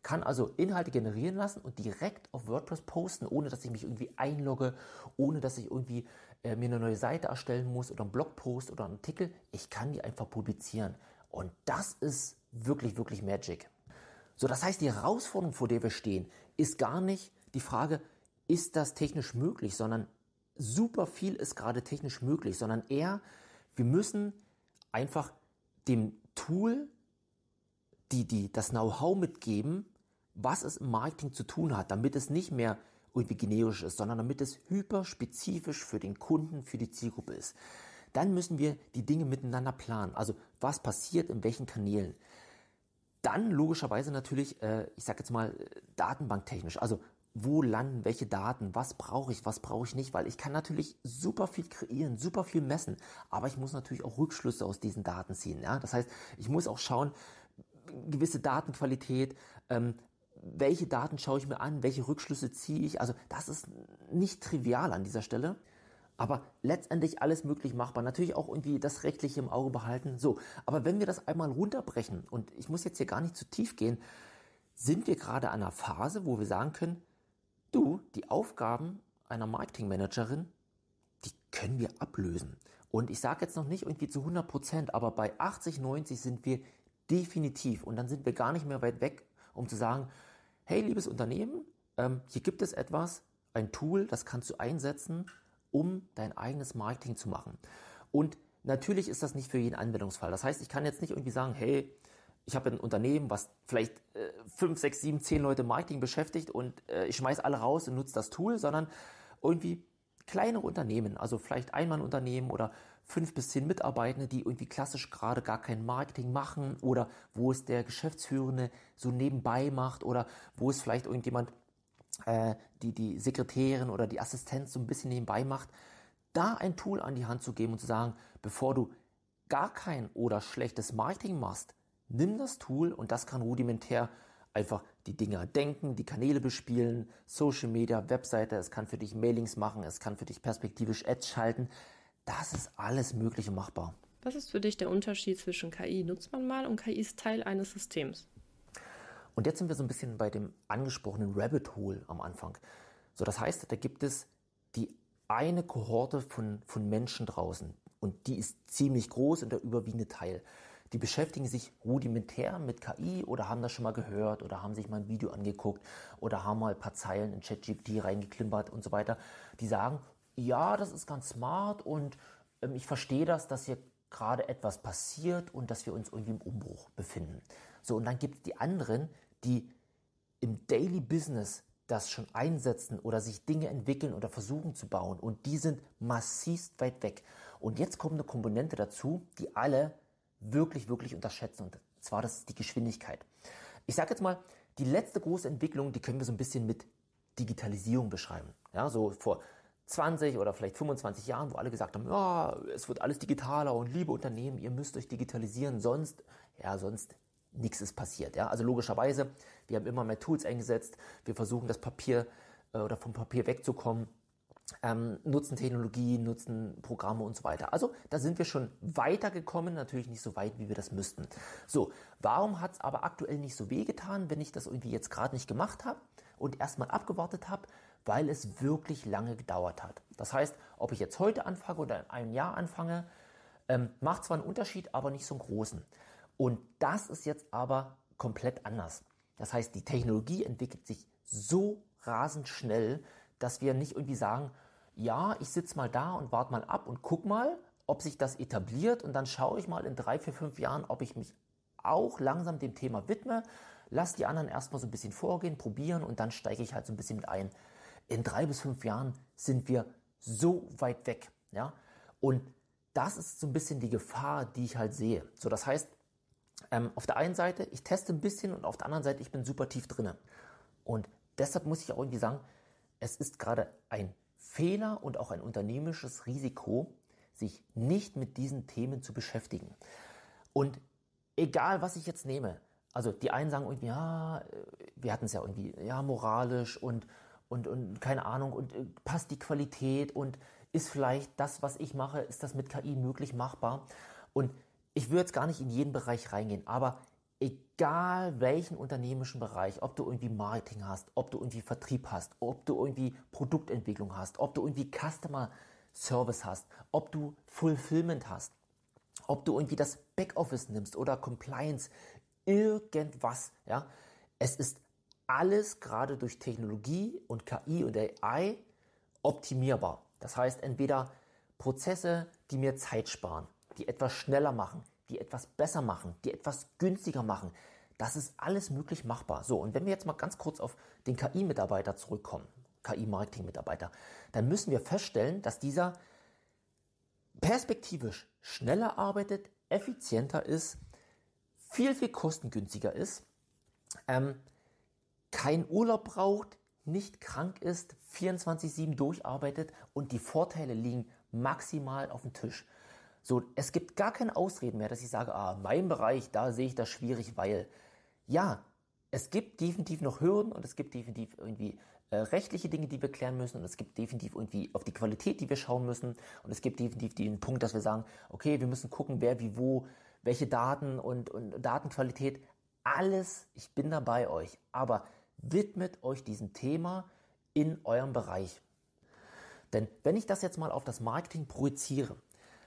Speaker 2: kann also Inhalte generieren lassen und direkt auf WordPress posten, ohne dass ich mich irgendwie einlogge, ohne dass ich irgendwie äh, mir eine neue Seite erstellen muss oder einen Blogpost oder einen Artikel. Ich kann die einfach publizieren. Und das ist wirklich, wirklich Magic. So, das heißt, die Herausforderung, vor der wir stehen, ist gar nicht die Frage, ist das technisch möglich, sondern super viel ist gerade technisch möglich, sondern eher, wir müssen einfach dem Tool die, die, das Know-how mitgeben, was es im Marketing zu tun hat, damit es nicht mehr irgendwie generisch ist, sondern damit es hyperspezifisch für den Kunden, für die Zielgruppe ist. Dann müssen wir die Dinge miteinander planen. Also was passiert in welchen Kanälen. Dann logischerweise natürlich, äh, ich sage jetzt mal, datenbanktechnisch. Also wo landen welche Daten, was brauche ich, was brauche ich nicht, weil ich kann natürlich super viel kreieren, super viel messen, aber ich muss natürlich auch Rückschlüsse aus diesen Daten ziehen. Ja? Das heißt, ich muss auch schauen, gewisse Datenqualität, ähm, welche Daten schaue ich mir an, welche Rückschlüsse ziehe ich. Also das ist nicht trivial an dieser Stelle, aber letztendlich alles möglich machbar. Natürlich auch irgendwie das Rechtliche im Auge behalten. So, aber wenn wir das einmal runterbrechen, und ich muss jetzt hier gar nicht zu tief gehen, sind wir gerade an einer Phase, wo wir sagen können, du, die Aufgaben einer Marketingmanagerin, die können wir ablösen. Und ich sage jetzt noch nicht irgendwie zu hundert Prozent, aber bei achtzig, neunzig sind wir definitiv. Und dann sind wir gar nicht mehr weit weg, um zu sagen, hey, liebes Unternehmen, ähm, hier gibt es etwas, ein Tool, das kannst du einsetzen, um dein eigenes Marketing zu machen. Und natürlich ist das nicht für jeden Anwendungsfall. Das heißt, ich kann jetzt nicht irgendwie sagen, hey, ich habe ein Unternehmen, was vielleicht äh, fünf, sechs, sieben, zehn Leute im Marketing beschäftigt und äh, ich schmeiß alle raus und nutze das Tool, sondern irgendwie kleinere Unternehmen, also vielleicht Einmannunternehmen oder fünf bis zehn Mitarbeitende, die irgendwie klassisch gerade gar kein Marketing machen oder wo es der Geschäftsführende so nebenbei macht oder wo es vielleicht irgendjemand, äh, die, die Sekretärin oder die Assistenz so ein bisschen nebenbei macht, da ein Tool an die Hand zu geben und zu sagen, bevor du gar kein oder schlechtes Marketing machst, nimm das Tool und das kann rudimentär einfach die Dinger denken, die Kanäle bespielen, Social Media, Webseite, es kann für dich Mailings machen, es kann für dich perspektivisch Ads schalten. Das ist alles möglich und machbar.
Speaker 1: Was ist für dich der Unterschied zwischen K I nutzt man mal und K I ist Teil eines Systems?
Speaker 2: Und jetzt sind wir so ein bisschen bei dem angesprochenen Rabbit Hole am Anfang. So, das heißt, da gibt es die eine Kohorte von, von Menschen draußen und die ist ziemlich groß und der überwiegende Teil. Die beschäftigen sich rudimentär mit K I oder haben das schon mal gehört oder haben sich mal ein Video angeguckt oder haben mal ein paar Zeilen in ChatGPT reingeklimpert und so weiter. Die sagen, ja, das ist ganz smart und ähm, ich verstehe das, dass hier gerade etwas passiert und dass wir uns irgendwie im Umbruch befinden. So, und dann gibt es die anderen, die im Daily Business das schon einsetzen oder sich Dinge entwickeln oder versuchen zu bauen und die sind massivst weit weg. Und jetzt kommt eine Komponente dazu, die alle wirklich, wirklich unterschätzen und zwar das ist die Geschwindigkeit. Ich sage jetzt mal, die letzte große Entwicklung, die können wir so ein bisschen mit Digitalisierung beschreiben. Ja, so vor zwanzig oder vielleicht fünfundzwanzig Jahren, wo alle gesagt haben, ja, es wird alles digitaler und liebe Unternehmen, ihr müsst euch digitalisieren, sonst, ja, sonst nichts ist passiert. Ja, also logischerweise, wir haben immer mehr Tools eingesetzt, wir versuchen das Papier äh, oder vom Papier wegzukommen. Ähm, nutzen Technologien, nutzen Programme und so weiter. Also da sind wir schon weitergekommen, natürlich nicht so weit, wie wir das müssten. So, warum hat es aber aktuell nicht so wehgetan, wenn ich das irgendwie jetzt gerade nicht gemacht habe und erstmal abgewartet habe? Weil es wirklich lange gedauert hat. Das heißt, ob ich jetzt heute anfange oder in einem Jahr anfange, ähm, macht zwar einen Unterschied, aber nicht so einen großen. Und das ist jetzt aber komplett anders. Das heißt, die Technologie entwickelt sich so rasend schnell, dass wir nicht irgendwie sagen, ja, ich sitze mal da und warte mal ab und guck mal, ob sich das etabliert und dann schaue ich mal in drei, vier, fünf Jahren, ob ich mich auch langsam dem Thema widme, lass die anderen erstmal so ein bisschen vorgehen, probieren und dann steige ich halt so ein bisschen mit ein. In drei bis fünf Jahren sind wir so weit weg, ja, und das ist so ein bisschen die Gefahr, die ich halt sehe. So, das heißt, ähm, auf der einen Seite, ich teste ein bisschen und auf der anderen Seite, ich bin super tief drinne und deshalb muss ich auch irgendwie sagen, es ist gerade ein Fehler und auch ein unternehmerisches Risiko, sich nicht mit diesen Themen zu beschäftigen. Und egal, was ich jetzt nehme, also die einen sagen irgendwie, ja, wir hatten es ja irgendwie, ja, moralisch und, und, und keine Ahnung, und äh, passt die Qualität und ist vielleicht das, was ich mache, ist das mit K I möglich machbar? Und ich würde jetzt gar nicht in jeden Bereich reingehen, aber egal welchen unternehmerischen Bereich, ob du irgendwie Marketing hast, ob du irgendwie Vertrieb hast, ob du irgendwie Produktentwicklung hast, ob du irgendwie Customer Service hast, ob du Fulfillment hast, ob du irgendwie das Backoffice nimmst oder Compliance, irgendwas, ja. Es ist alles gerade durch Technologie und K I und A I optimierbar. Das heißt, entweder Prozesse, die mir Zeit sparen, die etwas schneller machen, die etwas besser machen, die etwas günstiger machen. Das ist alles möglich machbar. So, und wenn wir jetzt mal ganz kurz auf den K I-Mitarbeiter zurückkommen, K I-Marketing-Mitarbeiter, dann müssen wir feststellen, dass dieser perspektivisch schneller arbeitet, effizienter ist, viel, viel kostengünstiger ist, ähm, keinen Urlaub braucht, nicht krank ist, vierundzwanzig sieben durcharbeitet und die Vorteile liegen maximal auf dem Tisch. So, es gibt gar keine Ausreden mehr, dass ich sage, ah, mein Bereich, da sehe ich das schwierig, weil ja, es gibt definitiv noch Hürden und es gibt definitiv irgendwie äh, rechtliche Dinge, die wir klären müssen und es gibt definitiv irgendwie auf die Qualität, die wir schauen müssen und es gibt definitiv den Punkt, dass wir sagen, okay, wir müssen gucken, wer wie wo, welche Daten und, und Datenqualität, alles, ich bin da bei euch, aber widmet euch diesem Thema in eurem Bereich. Denn wenn ich das jetzt mal auf das Marketing projiziere,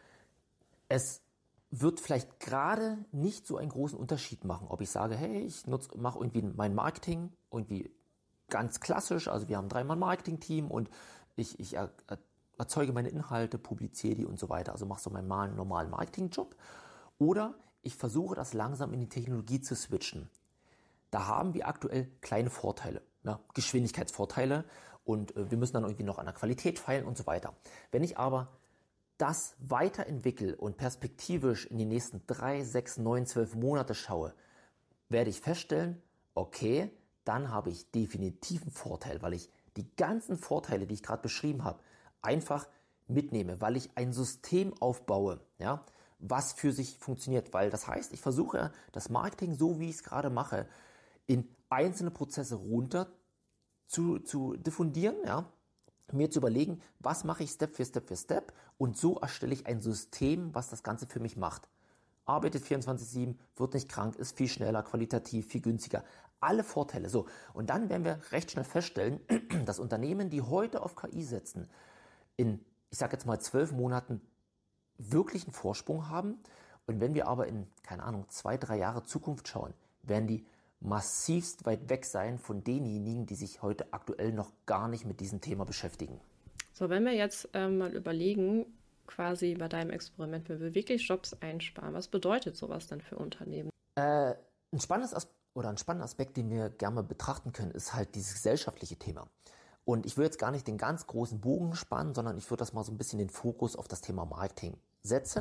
Speaker 2: es wird vielleicht gerade nicht so einen großen Unterschied machen, ob ich sage, hey, ich nutze, mache irgendwie mein Marketing irgendwie ganz klassisch, also wir haben dreimal ein Marketing-Team und ich, ich er, erzeuge meine Inhalte, publiziere die und so weiter, also mache so meinen normalen Marketing-Job. Oder ich versuche das langsam in die Technologie zu switchen. Da haben wir aktuell kleine Vorteile, ne? Geschwindigkeitsvorteile und äh, wir müssen dann irgendwie noch an der Qualität feilen und so weiter. Wenn ich aber das weiterentwickle und perspektivisch in die nächsten drei, sechs, neun, zwölf Monate schaue, werde ich feststellen, okay, dann habe ich definitiv einen Vorteil, weil ich die ganzen Vorteile, die ich gerade beschrieben habe, einfach mitnehme, weil ich ein System aufbaue, ja, was für sich funktioniert. Weil das heißt, ich versuche das Marketing, so wie ich es gerade mache, in einzelne Prozesse runter zu, zu diffundieren, ja, mir zu überlegen, was mache ich Step für Step für Step und so erstelle ich ein System, was das Ganze für mich macht. Arbeitet vierundzwanzig sieben, wird nicht krank, ist viel schneller, qualitativ, viel günstiger. Alle Vorteile. So. Und dann werden wir recht schnell feststellen, dass Unternehmen, die heute auf K I setzen, in, ich sage jetzt mal, zwölf Monaten wirklich einen Vorsprung haben. Und wenn wir aber in, keine Ahnung, zwei, drei Jahre Zukunft schauen, werden die massivst weit weg sein von denjenigen, die sich heute aktuell noch gar nicht mit diesem Thema beschäftigen.
Speaker 1: So, wenn wir jetzt ähm, mal überlegen, quasi bei deinem Experiment, wenn wir wirklich Jobs einsparen, was bedeutet sowas dann für Unternehmen?
Speaker 2: Äh, ein spannendes As- oder ein spannender Aspekt, den wir gerne mal betrachten können, ist halt dieses gesellschaftliche Thema. Und ich will jetzt gar nicht den ganz großen Bogen spannen, sondern ich würde das mal so ein bisschen den Fokus auf das Thema Marketing setzen.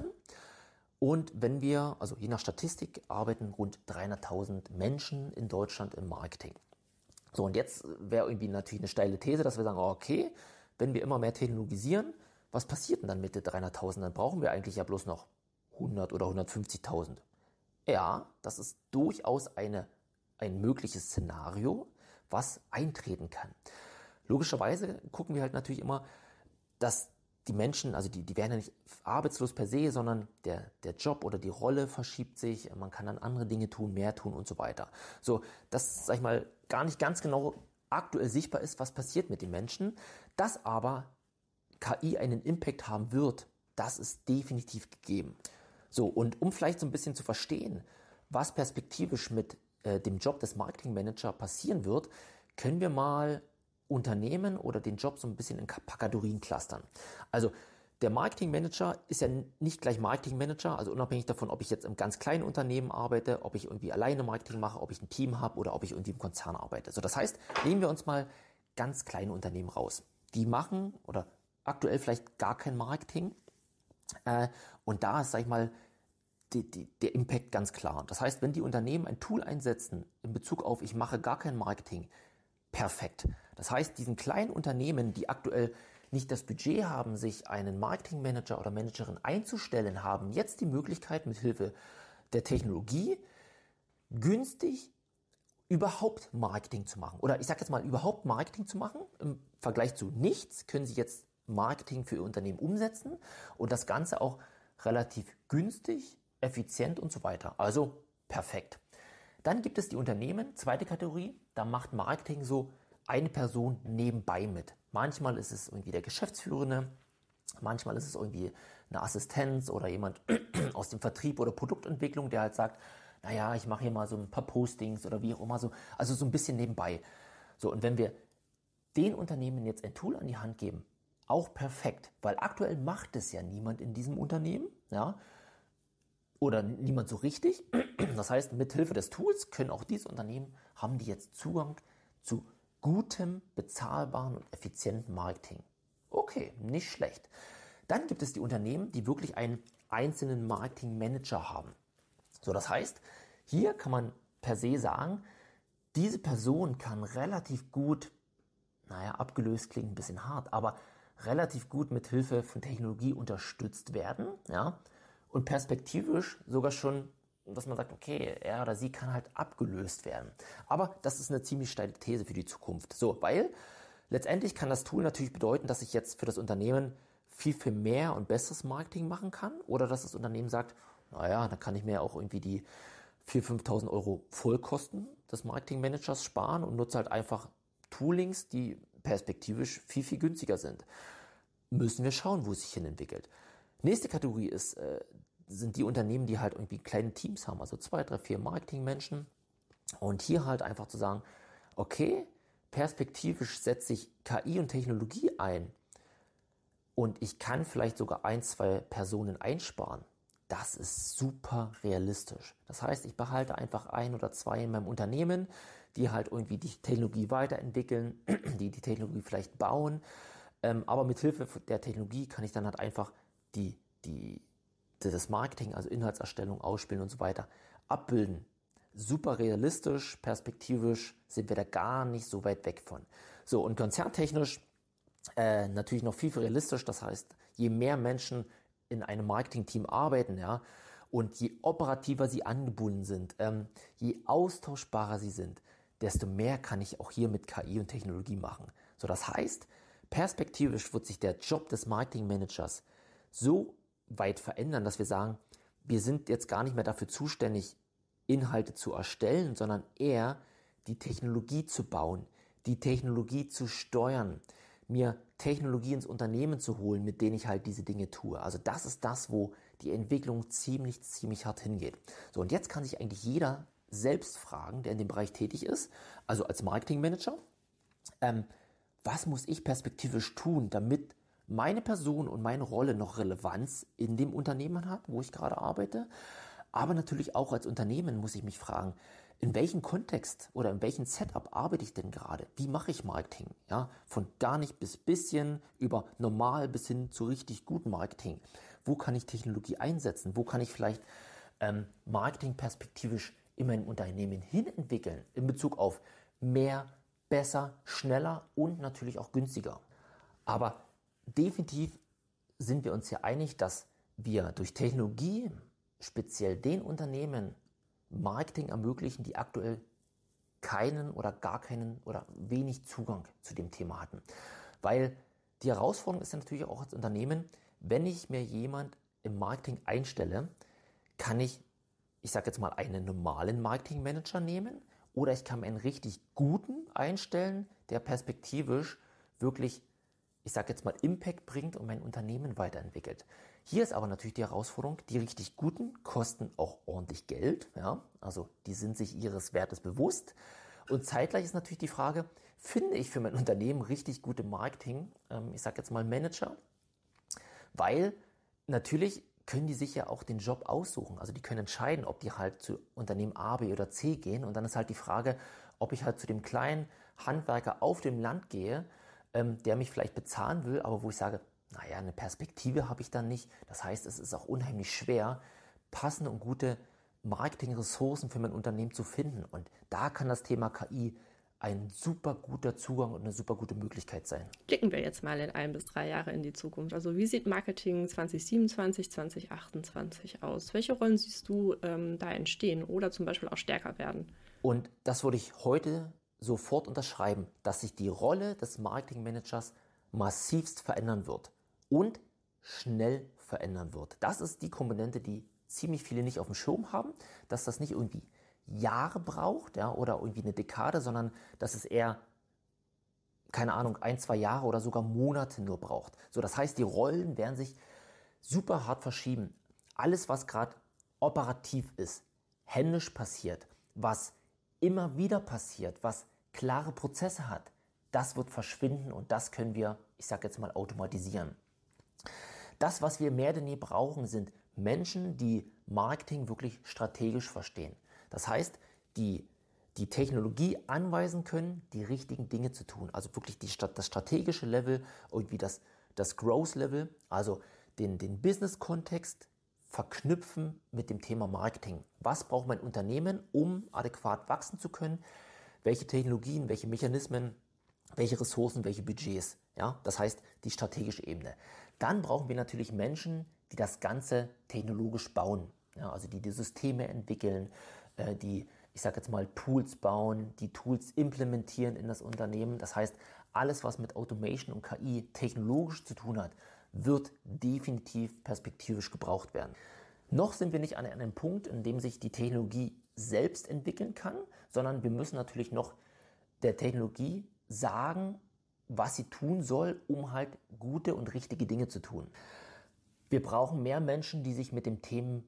Speaker 2: Und wenn wir, also je nach Statistik, arbeiten rund dreihunderttausend Menschen in Deutschland im Marketing. So, und jetzt wäre irgendwie natürlich eine steile These, dass wir sagen, okay, wenn wir immer mehr technologisieren, was passiert denn dann mit den dreihunderttausend? Dann brauchen wir eigentlich ja bloß noch hundert oder hundertfünfzigtausend. Ja, das ist durchaus eine, ein mögliches Szenario, was eintreten kann. Logischerweise gucken wir halt natürlich immer, dass die Menschen, also die, die werden ja nicht arbeitslos per se, sondern der, der Job oder die Rolle verschiebt sich, man kann dann andere Dinge tun, mehr tun und so weiter. So, dass, sag ich mal, gar nicht ganz genau aktuell sichtbar ist, was passiert mit den Menschen, dass aber K I einen Impact haben wird, das ist definitiv gegeben. So, und um vielleicht so ein bisschen zu verstehen, was perspektivisch mit äh, dem Job des Marketing Manager passieren wird, können wir mal Unternehmen oder den Job so ein bisschen in Kategorien clustern. Also der Marketing Manager ist ja nicht gleich Marketing Manager, also unabhängig davon, ob ich jetzt im ganz kleinen Unternehmen arbeite, ob ich irgendwie alleine Marketing mache, ob ich ein Team habe oder ob ich irgendwie im Konzern arbeite. So, das heißt, nehmen wir uns mal ganz kleine Unternehmen raus. Die machen oder aktuell vielleicht gar kein Marketing äh, und da ist, sag ich mal, die, die, der Impact ganz klar. Das heißt, wenn die Unternehmen ein Tool einsetzen in Bezug auf, ich mache gar kein Marketing, perfekt. Das heißt, diesen kleinen Unternehmen, die aktuell nicht das Budget haben, sich einen Marketingmanager oder Managerin einzustellen, haben jetzt die Möglichkeit, mit Hilfe der Technologie günstig überhaupt Marketing zu machen. Oder ich sage jetzt mal, überhaupt Marketing zu machen. Im Vergleich zu nichts können Sie jetzt Marketing für Ihr Unternehmen umsetzen und das Ganze auch relativ günstig, effizient und so weiter. Also perfekt. Dann gibt es die Unternehmen, zweite Kategorie, da macht Marketing so eine Person nebenbei mit. Manchmal ist es irgendwie der Geschäftsführende, manchmal ist es irgendwie eine Assistenz oder jemand aus dem Vertrieb oder Produktentwicklung, der halt sagt, naja, ich mache hier mal so ein paar Postings oder wie auch immer so, also so ein bisschen nebenbei. So, und wenn wir den Unternehmen jetzt ein Tool an die Hand geben, auch perfekt, weil aktuell macht es ja niemand in diesem Unternehmen, ja, oder niemand so richtig. Das heißt, mit Hilfe des Tools können auch diese Unternehmen, haben die jetzt Zugang zu gutem, bezahlbaren und effizienten Marketing. Okay, nicht schlecht. Dann gibt es die Unternehmen, die wirklich einen einzelnen Marketing-Manager haben. So, das heißt, hier kann man per se sagen, diese Person kann relativ gut, naja, abgelöst klingt ein bisschen hart, aber relativ gut mit Hilfe von Technologie unterstützt werden, ja, und perspektivisch sogar schon, dass man sagt, okay, er oder sie kann halt abgelöst werden. Aber das ist eine ziemlich steile These für die Zukunft. So, weil letztendlich kann das Tool natürlich bedeuten, dass ich jetzt für das Unternehmen viel, viel mehr und besseres Marketing machen kann oder dass das Unternehmen sagt, naja, da kann ich mir auch irgendwie die viertausend, fünftausend Euro Vollkosten des Marketingmanagers sparen und nutze halt einfach Toolings, die perspektivisch viel, viel günstiger sind. Müssen wir schauen, wo es sich hin entwickelt. Nächste Kategorie ist, äh, sind die Unternehmen, die halt irgendwie kleine Teams haben, also zwei, drei, vier Marketingmenschen. Und hier halt einfach zu sagen, okay, perspektivisch setze ich K I und Technologie ein und ich kann vielleicht sogar ein, zwei Personen einsparen. Das ist super realistisch. Das heißt, ich behalte einfach ein oder zwei in meinem Unternehmen, die halt irgendwie die Technologie weiterentwickeln, die die Technologie vielleicht bauen. Ähm, aber mit Hilfe der Technologie kann ich dann halt einfach die, die, das Marketing, also Inhaltserstellung, Ausspielen und so weiter abbilden. Super realistisch, perspektivisch sind wir da gar nicht so weit weg von. So, und konzerntechnisch äh, natürlich noch viel, viel realistisch. Das heißt, je mehr Menschen in einem Marketing-Team arbeiten, ja, und je operativer sie angebunden sind, ähm, je austauschbarer sie sind, desto mehr kann ich auch hier mit K I und Technologie machen. So, das heißt, perspektivisch wird sich der Job des Marketing-Managers so weit verändern, dass wir sagen, wir sind jetzt gar nicht mehr dafür zuständig, Inhalte zu erstellen, sondern eher die Technologie zu bauen, die Technologie zu steuern, mir Technologie ins Unternehmen zu holen, mit denen ich halt diese Dinge tue. Also das ist das, wo die Entwicklung ziemlich, ziemlich hart hingeht. So, und jetzt kann sich eigentlich jeder selbst fragen, der in dem Bereich tätig ist, also als Marketingmanager, ähm, was muss ich perspektivisch tun, damit meine Person und meine Rolle noch Relevanz in dem Unternehmen hat, wo ich gerade arbeite. Aber natürlich auch als Unternehmen muss ich mich fragen, in welchem Kontext oder in welchem Setup arbeite ich denn gerade? Wie mache ich Marketing? Ja, von gar nicht bis bisschen über normal bis hin zu richtig gutem Marketing. Wo kann ich Technologie einsetzen? Wo kann ich vielleicht ähm, Marketing perspektivisch in meinem Unternehmen hin entwickeln in Bezug auf mehr, besser, schneller und natürlich auch günstiger? Aber definitiv sind wir uns hier einig, dass wir durch Technologie speziell den Unternehmen Marketing ermöglichen, die aktuell keinen oder gar keinen oder wenig Zugang zu dem Thema hatten. Weil die Herausforderung ist ja natürlich auch als Unternehmen, wenn ich mir jemand im Marketing einstelle, kann ich, ich sage jetzt mal, einen normalen Marketingmanager nehmen oder ich kann mir einen richtig guten einstellen, der perspektivisch wirklich, ich sage jetzt mal, Impact bringt und mein Unternehmen weiterentwickelt. Hier ist aber natürlich die Herausforderung, die richtig guten kosten auch ordentlich Geld. Ja? Also die sind sich ihres Wertes bewusst. Und zeitgleich ist natürlich die Frage, finde ich für mein Unternehmen richtig gute Marketing, ähm, ich sage jetzt mal Manager, weil natürlich können die sich ja auch den Job aussuchen. Also die können entscheiden, ob die halt zu Unternehmen A, B oder C gehen. Und dann ist halt die Frage, ob ich halt zu dem kleinen Handwerker auf dem Land gehe, der mich vielleicht bezahlen will, aber wo ich sage, naja, eine Perspektive habe ich dann nicht. Das heißt, es ist auch unheimlich schwer, passende und gute Marketingressourcen für mein Unternehmen zu finden. Und da kann das Thema K I ein super guter Zugang und eine super gute Möglichkeit sein.
Speaker 1: Blicken wir jetzt mal in ein bis drei Jahre in die Zukunft. Also wie sieht Marketing zwanzig siebenundzwanzig, zwanzig achtundzwanzig aus? Welche Rollen siehst du ähm, da entstehen oder zum Beispiel auch stärker werden?
Speaker 2: Und das würde ich heute sofort unterschreiben, dass sich die Rolle des Marketingmanagers massivst verändern wird und schnell verändern wird. Das ist die Komponente, die ziemlich viele nicht auf dem Schirm haben, dass das nicht irgendwie Jahre braucht, ja, oder irgendwie eine Dekade, sondern dass es eher, keine Ahnung, ein, zwei Jahre oder sogar Monate nur braucht. So, das heißt, die Rollen werden sich super hart verschieben. Alles, was gerade operativ ist, händisch passiert, was immer wieder passiert, was klare Prozesse hat, das wird verschwinden und das können wir, ich sage jetzt mal, automatisieren. Das, was wir mehr denn je brauchen, sind Menschen, die Marketing wirklich strategisch verstehen. Das heißt, die die Technologie anweisen können, die richtigen Dinge zu tun. Also wirklich die, das strategische Level, irgendwie das, das Growth-Level, also den, den Business-Kontext verknüpfen mit dem Thema Marketing. Was braucht mein Unternehmen, um adäquat wachsen zu können? Welche Technologien, welche Mechanismen, welche Ressourcen, welche Budgets? Ja? Das heißt, die strategische Ebene. Dann brauchen wir natürlich Menschen, die das Ganze technologisch bauen. Ja, also die die Systeme entwickeln, äh, die, ich sage jetzt mal, Tools bauen, die Tools implementieren in das Unternehmen. Das heißt, alles, was mit Automation und K I technologisch zu tun hat, wird definitiv perspektivisch gebraucht werden. Noch sind wir nicht an einem Punkt, in dem sich die Technologie selbst entwickeln kann, sondern wir müssen natürlich noch der Technologie sagen, was sie tun soll, um halt gute und richtige Dinge zu tun. Wir brauchen mehr Menschen, die sich mit dem Thema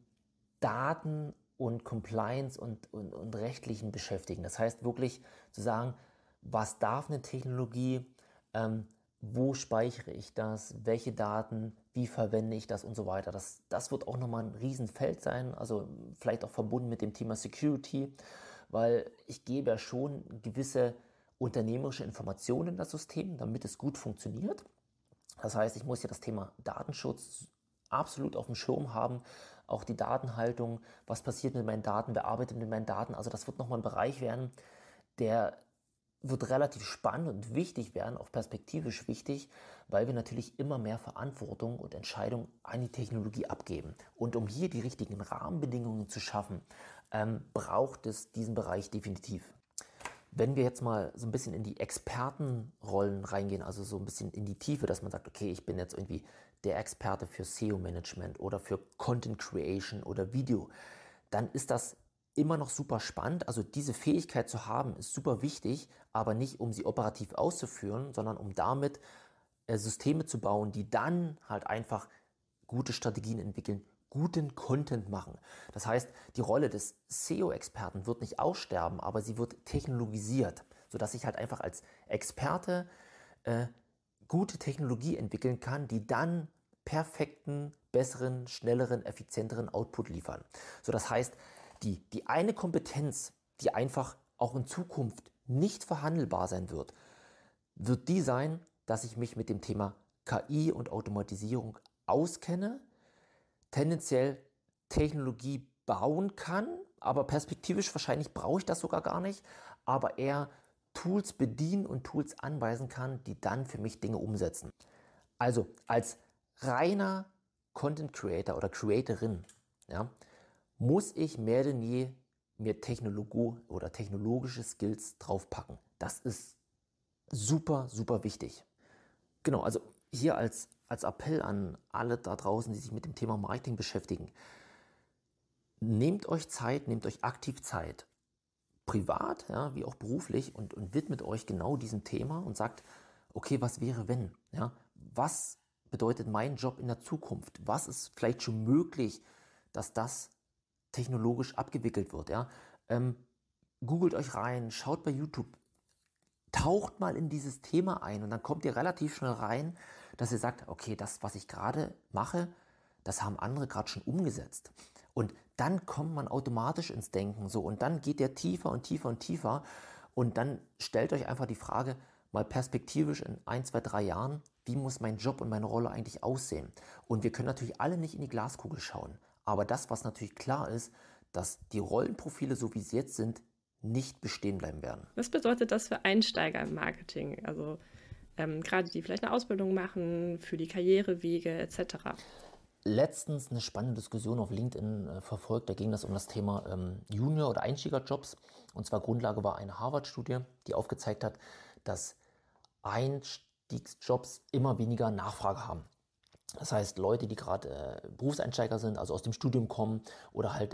Speaker 2: Daten und Compliance und, und, und Rechtlichen beschäftigen. Das heißt wirklich zu sagen, was darf eine Technologie, ähm, wo speichere ich das, welche Daten, wie verwende ich das und so weiter. Das, das wird auch nochmal ein Riesenfeld sein, also vielleicht auch verbunden mit dem Thema Security, weil ich gebe ja schon gewisse unternehmerische Informationen in das System, damit es gut funktioniert. Das heißt, ich muss ja das Thema Datenschutz absolut auf dem Schirm haben, auch die Datenhaltung, was passiert mit meinen Daten, wer arbeitet mit meinen Daten, also das wird nochmal ein Bereich werden, der wird relativ spannend und wichtig werden, auch perspektivisch wichtig, weil wir natürlich immer mehr Verantwortung und Entscheidung an die Technologie abgeben. Und um hier die richtigen Rahmenbedingungen zu schaffen, ähm, braucht es diesen Bereich definitiv. Wenn wir jetzt mal so ein bisschen in die Expertenrollen reingehen, also so ein bisschen in die Tiefe, dass man sagt, okay, ich bin jetzt irgendwie der Experte für S E O-Management oder für Content Creation oder Video, dann ist das immer noch super spannend. Also diese Fähigkeit zu haben, ist super wichtig, aber nicht um sie operativ auszuführen, sondern um damit äh, Systeme zu bauen, die dann halt einfach gute Strategien entwickeln, guten Content machen. Das heißt, die Rolle des S E O-Experten wird nicht aussterben, aber sie wird technologisiert, sodass ich halt einfach als Experte äh, gute Technologie entwickeln kann, die dann perfekten, besseren, schnelleren, effizienteren Output liefern. So, das heißt, die, die eine Kompetenz, die einfach auch in Zukunft nicht verhandelbar sein wird, wird die sein, dass ich mich mit dem Thema K I und Automatisierung auskenne, tendenziell Technologie bauen kann, aber perspektivisch wahrscheinlich brauche ich das sogar gar nicht, aber eher Tools bedienen und Tools anweisen kann, die dann für mich Dinge umsetzen. Also als reiner Content Creator oder Creatorin, ja, muss ich mehr denn je mir Technologie oder technologische Skills draufpacken. Das ist super, super wichtig. Genau, also hier als, als Appell an alle da draußen, die sich mit dem Thema Marketing beschäftigen. Nehmt euch Zeit, nehmt euch aktiv Zeit, privat, ja, wie auch beruflich, und, und widmet euch genau diesem Thema und sagt, okay, was wäre wenn? Ja? Was bedeutet mein Job in der Zukunft? Was ist vielleicht schon möglich, dass das technologisch abgewickelt wird? Ja? Ähm, googelt euch rein, schaut bei YouTube, taucht mal in dieses Thema ein und dann kommt ihr relativ schnell rein, dass ihr sagt, okay, das, was ich gerade mache, das haben andere gerade schon umgesetzt. Und dann kommt man automatisch ins Denken so und dann geht der tiefer und tiefer und tiefer und dann stellt euch einfach die Frage, mal perspektivisch in ein, zwei, drei Jahren, wie muss mein Job und meine Rolle eigentlich aussehen? Und wir können natürlich alle nicht in die Glaskugel schauen, aber das, was natürlich klar ist, dass die Rollenprofile, so wie sie jetzt sind, nicht bestehen bleiben werden.
Speaker 1: Was bedeutet das für Einsteiger im Marketing? Also ähm, gerade die vielleicht eine Ausbildung machen, für die Karrierewege et cetera.
Speaker 2: Letztens eine spannende Diskussion auf LinkedIn äh, verfolgt, da ging das um das Thema ähm, Junior- oder Einsteigerjobs. Und zwar Grundlage war eine Harvard-Studie, die aufgezeigt hat, dass Einstiegsjobs immer weniger Nachfrage haben. Das heißt, Leute, die gerade äh, Berufseinsteiger sind, also aus dem Studium kommen oder halt äh,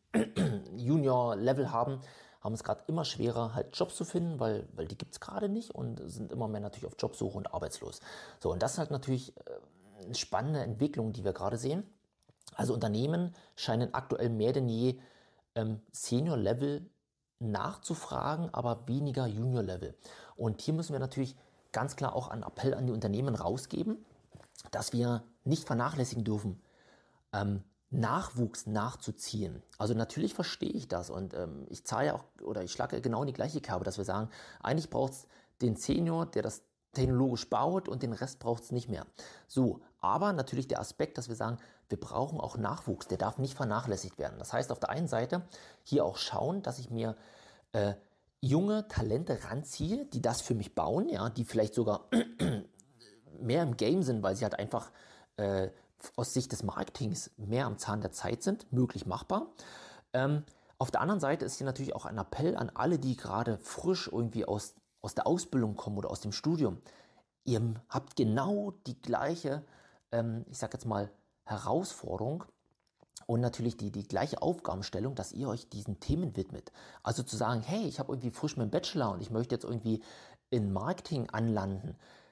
Speaker 2: Junior-Level haben, haben es gerade immer schwerer, halt Jobs zu finden, weil, weil die gibt es gerade nicht und sind immer mehr natürlich auf Jobsuche und arbeitslos. So, und das ist halt natürlich äh, eine spannende Entwicklung, die wir gerade sehen. Also Unternehmen scheinen aktuell mehr denn je ähm, Senior-Level nachzufragen, aber weniger Junior-Level. Und hier müssen wir natürlich ganz klar auch einen Appell an die Unternehmen rausgeben, dass wir nicht vernachlässigen dürfen, ähm, Nachwuchs nachzuziehen. Also natürlich verstehe ich das und ähm, ich zahle ja auch oder ich schlage genau in die gleiche Kerbe, dass wir sagen, eigentlich braucht es den Senior, der das technologisch baut und den Rest braucht es nicht mehr. So, aber natürlich der Aspekt, dass wir sagen, wir brauchen auch Nachwuchs, der darf nicht vernachlässigt werden. Das heißt auf der einen Seite hier auch schauen, dass ich mir äh, junge Talente ranziehe, die das für mich bauen, ja, die vielleicht sogar mehr im Game sind, weil sie halt einfach äh, aus Sicht des Marketings mehr am Zahn der Zeit sind, möglich machbar. Ähm, auf der anderen Seite ist hier natürlich auch ein Appell an alle, die gerade frisch irgendwie aus, aus der Ausbildung kommen oder aus dem Studium. Ihr habt genau die gleiche, ähm, ich sag jetzt mal, Herausforderung und natürlich die, die gleiche Aufgabenstellung, dass ihr euch diesen Themen widmet. Also zu sagen, hey, ich habe irgendwie frisch meinen Bachelor und ich möchte jetzt irgendwie in Marketing anlanden.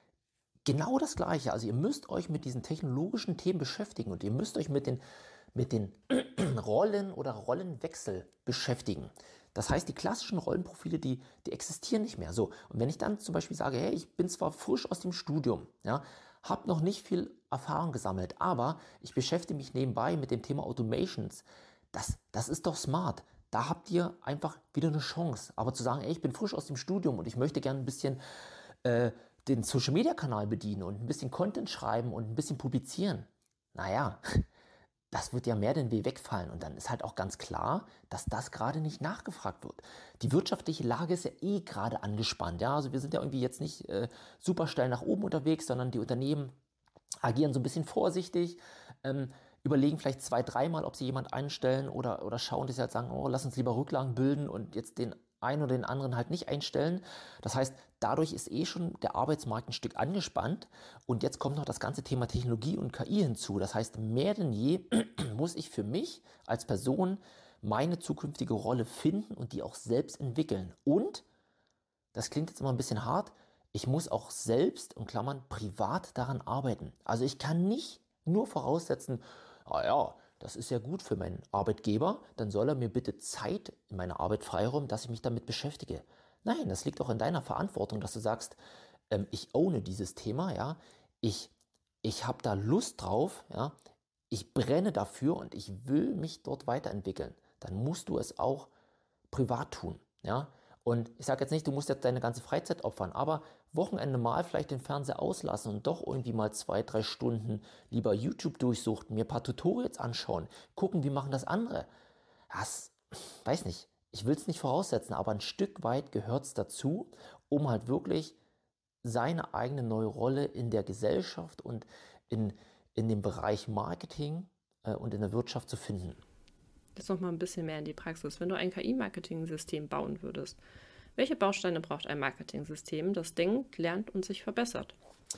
Speaker 2: Genau das Gleiche. Also ihr müsst euch mit diesen technologischen Themen beschäftigen und ihr müsst euch mit den, mit den Rollen oder Rollenwechsel beschäftigen. Das heißt, die klassischen Rollenprofile, die, die existieren nicht mehr. So, und wenn ich dann zum Beispiel sage, hey, ich bin zwar frisch aus dem Studium, ja, habe noch nicht viel Erfahrung gesammelt, aber ich beschäftige mich nebenbei mit dem Thema Automations. Das, das ist doch smart. Da habt ihr einfach wieder eine Chance. Aber zu sagen, ey, ich bin frisch aus dem Studium und ich möchte gerne ein bisschen äh, den Social-Media-Kanal bedienen und ein bisschen Content schreiben und ein bisschen publizieren. Naja, das wird ja mehr denn je wegfallen. Und dann ist halt auch ganz klar, dass das gerade nicht nachgefragt wird. Die wirtschaftliche Lage ist ja eh gerade angespannt. Ja, also wir sind ja irgendwie jetzt nicht äh, super steil nach oben unterwegs, sondern die Unternehmen agieren so ein bisschen vorsichtig, ähm, überlegen vielleicht zwei, dreimal, ob sie jemand einstellen oder, oder schauen, dass sie halt sagen, oh, lass uns lieber Rücklagen bilden und jetzt den einen oder den anderen halt nicht einstellen. Das heißt, dadurch ist eh schon der Arbeitsmarkt ein Stück angespannt und jetzt kommt noch das ganze Thema Technologie und K I hinzu. Das heißt, mehr denn je muss ich für mich als Person meine zukünftige Rolle finden und die auch selbst entwickeln. Und, das klingt jetzt immer ein bisschen hart, ich muss auch selbst, in Klammern, privat daran arbeiten. Also ich kann nicht nur voraussetzen, ah ja, das ist ja gut für meinen Arbeitgeber, dann soll er mir bitte Zeit in meiner Arbeit freiräumen, dass ich mich damit beschäftige. Nein, das liegt auch in deiner Verantwortung, dass du sagst, ähm, ich owne dieses Thema, ja, ich, ich habe da Lust drauf, ja, ich brenne dafür und ich will mich dort weiterentwickeln. Dann musst du es auch privat tun, ja. Und ich sage jetzt nicht, du musst jetzt deine ganze Freizeit opfern, aber Wochenende mal vielleicht den Fernseher auslassen und doch irgendwie mal zwei, drei Stunden lieber YouTube durchsuchten, mir ein paar Tutorials anschauen, gucken, wie machen das andere. Das, weiß nicht, ich will es nicht voraussetzen, aber ein Stück weit gehört es dazu, um halt wirklich seine eigene neue Rolle in der Gesellschaft und in, in dem Bereich Marketing äh, und in der Wirtschaft zu finden.
Speaker 1: Jetzt noch mal ein bisschen mehr in die Praxis. Wenn du ein K I-Marketing-System bauen würdest, welche Bausteine braucht ein Marketing-System, das denkt, lernt und sich verbessert?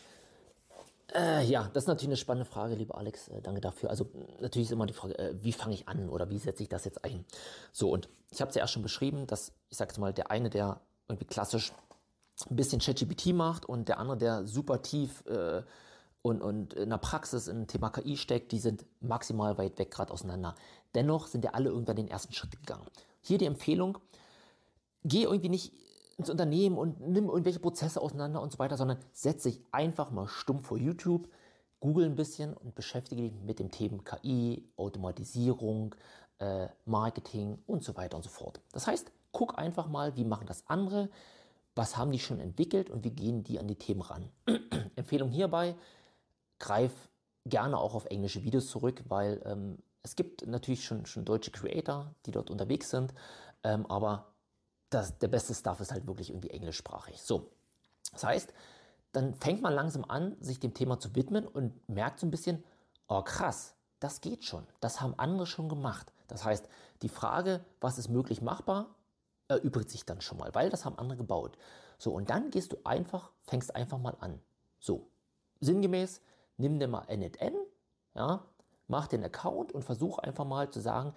Speaker 2: Äh, ja, das ist natürlich eine spannende Frage, lieber Alex. Äh, danke dafür. Also natürlich ist immer die Frage, äh, wie fange ich an oder wie setze ich das jetzt ein? So, und ich habe es ja erst schon beschrieben, dass, ich sage jetzt mal, der eine, der irgendwie klassisch ein bisschen ChatGPT macht und der andere, der super tief äh, und, und in der Praxis in Thema K I steckt, die sind maximal weit weg gerade auseinander. Dennoch sind ja alle irgendwann den ersten Schritt gegangen. Hier die Empfehlung, geh irgendwie nicht ins Unternehmen und nimm irgendwelche Prozesse auseinander und so weiter, sondern setz dich einfach mal stumpf vor YouTube, google ein bisschen und beschäftige dich mit dem Thema K I, Automatisierung, äh, Marketing und so weiter und so fort. Das heißt, guck einfach mal, wie machen das andere, was haben die schon entwickelt und wie gehen die an die Themen ran. Empfehlung hierbei, greif gerne auch auf englische Videos zurück, weil ähm, es gibt natürlich schon, schon deutsche Creator, die dort unterwegs sind, ähm, aber das, der beste Stuff ist halt wirklich irgendwie englischsprachig. So, das heißt, dann fängt man langsam an, sich dem Thema zu widmen und merkt so ein bisschen, oh krass, das geht schon, das haben andere schon gemacht. Das heißt, die Frage, was ist möglich machbar, erübrigt sich dann schon mal, weil das haben andere gebaut. So, und dann gehst du einfach, fängst einfach mal an. So, sinngemäß, nimm dir mal N N N, ja, mach den Account und versuch einfach mal zu sagen,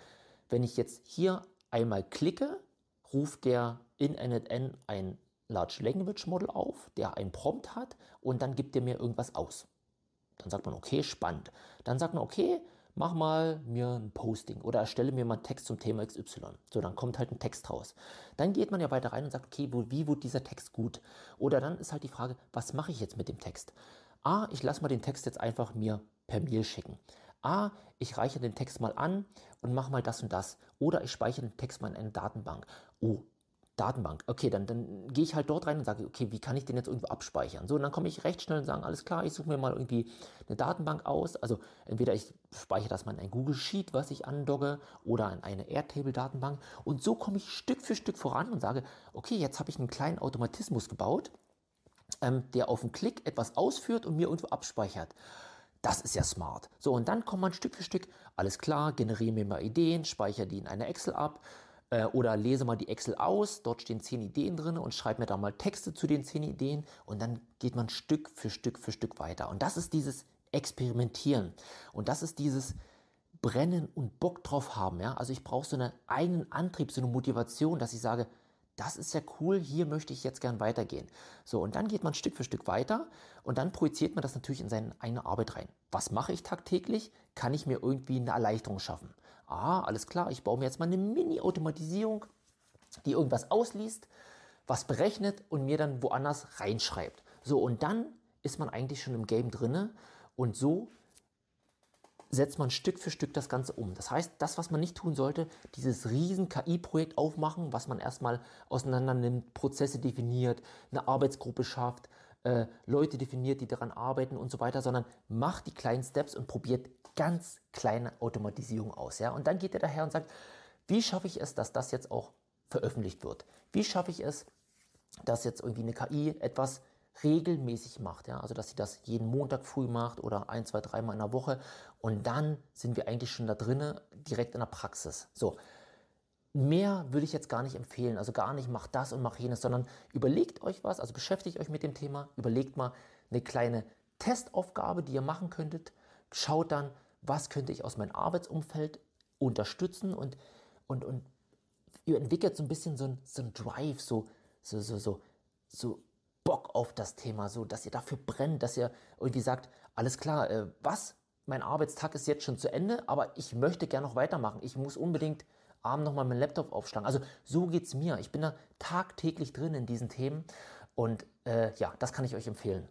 Speaker 2: wenn ich jetzt hier einmal klicke, ruft der in N N N ein Large Language Model auf, der einen Prompt hat und dann gibt er mir irgendwas aus. Dann sagt man, okay, spannend. Dann sagt man, okay, mach mal mir ein Posting oder erstelle mir mal einen Text zum Thema X Y. So, dann kommt halt ein Text raus. Dann geht man ja weiter rein und sagt, okay, wo, wie wird dieser Text gut? Oder dann ist halt die Frage, was mache ich jetzt mit dem Text? Ah, ich lasse mal den Text jetzt einfach mir per Mail schicken. Ah, ich reiche den Text mal an und mache mal das und das. Oder ich speichere den Text mal in eine Datenbank. Oh, Datenbank. Okay, dann, dann gehe ich halt dort rein und sage, okay, wie kann ich den jetzt irgendwo abspeichern? So, und dann komme ich recht schnell und sage, alles klar, ich suche mir mal irgendwie eine Datenbank aus. Also entweder ich speichere das mal in ein Google Sheet, was ich andogge, oder in eine Airtable-Datenbank. Und so komme ich Stück für Stück voran und sage, okay, jetzt habe ich einen kleinen Automatismus gebaut, ähm, der auf einen Klick etwas ausführt und mir irgendwo abspeichert. Das ist ja smart. So, und dann kommt man Stück für Stück, alles klar, generiere mir mal Ideen, speichere die in eine Excel ab äh, oder lese mal die Excel aus, dort stehen zehn Ideen drin und schreibe mir da mal Texte zu den zehn Ideen und dann geht man Stück für Stück für Stück weiter. Und das ist dieses Experimentieren und das ist dieses Brennen und Bock drauf haben. Ja? Also ich brauche so einen eigenen Antrieb, so eine Motivation, dass ich sage, das ist ja cool, hier möchte ich jetzt gern weitergehen. So, und dann geht man Stück für Stück weiter und dann projiziert man das natürlich in seine eigene Arbeit rein. Was mache ich tagtäglich? Kann ich mir irgendwie eine Erleichterung schaffen? Ah, alles klar, ich baue mir jetzt mal eine Mini-Automatisierung, die irgendwas ausliest, was berechnet und mir dann woanders reinschreibt. So, und dann ist man eigentlich schon im Game drinne und so setzt man Stück für Stück das Ganze um. Das heißt, das, was man nicht tun sollte, dieses riesen K I-Projekt aufmachen, was man erstmal auseinander nimmt, Prozesse definiert, eine Arbeitsgruppe schafft, äh, Leute definiert, die daran arbeiten und so weiter, sondern macht die kleinen Steps und probiert ganz kleine Automatisierung aus. Ja? Und dann geht er daher und sagt, wie schaffe ich es, dass das jetzt auch veröffentlicht wird? Wie schaffe ich es, dass jetzt irgendwie eine K I etwas regelmäßig macht, ja, also dass sie das jeden Montag früh macht oder ein, zwei, dreimal in der Woche und dann sind wir eigentlich schon da drinnen, direkt in der Praxis. So, mehr würde ich jetzt gar nicht empfehlen, also gar nicht macht das und macht jenes, sondern überlegt euch was, also beschäftigt euch mit dem Thema, überlegt mal eine kleine Testaufgabe, die ihr machen könntet, schaut dann, was könnte ich aus meinem Arbeitsumfeld unterstützen und, und, und ihr entwickelt so ein bisschen so ein, so ein Drive, so, so, so, so, so Bock auf das Thema, so dass ihr dafür brennt, dass ihr irgendwie sagt, alles klar, äh, was? Mein Arbeitstag ist jetzt schon zu Ende, aber ich möchte gerne noch weitermachen. Ich muss unbedingt abends nochmal meinen Laptop aufschlagen. Also so geht es mir. Ich bin da tagtäglich drin in diesen Themen und äh, ja, das kann ich euch empfehlen.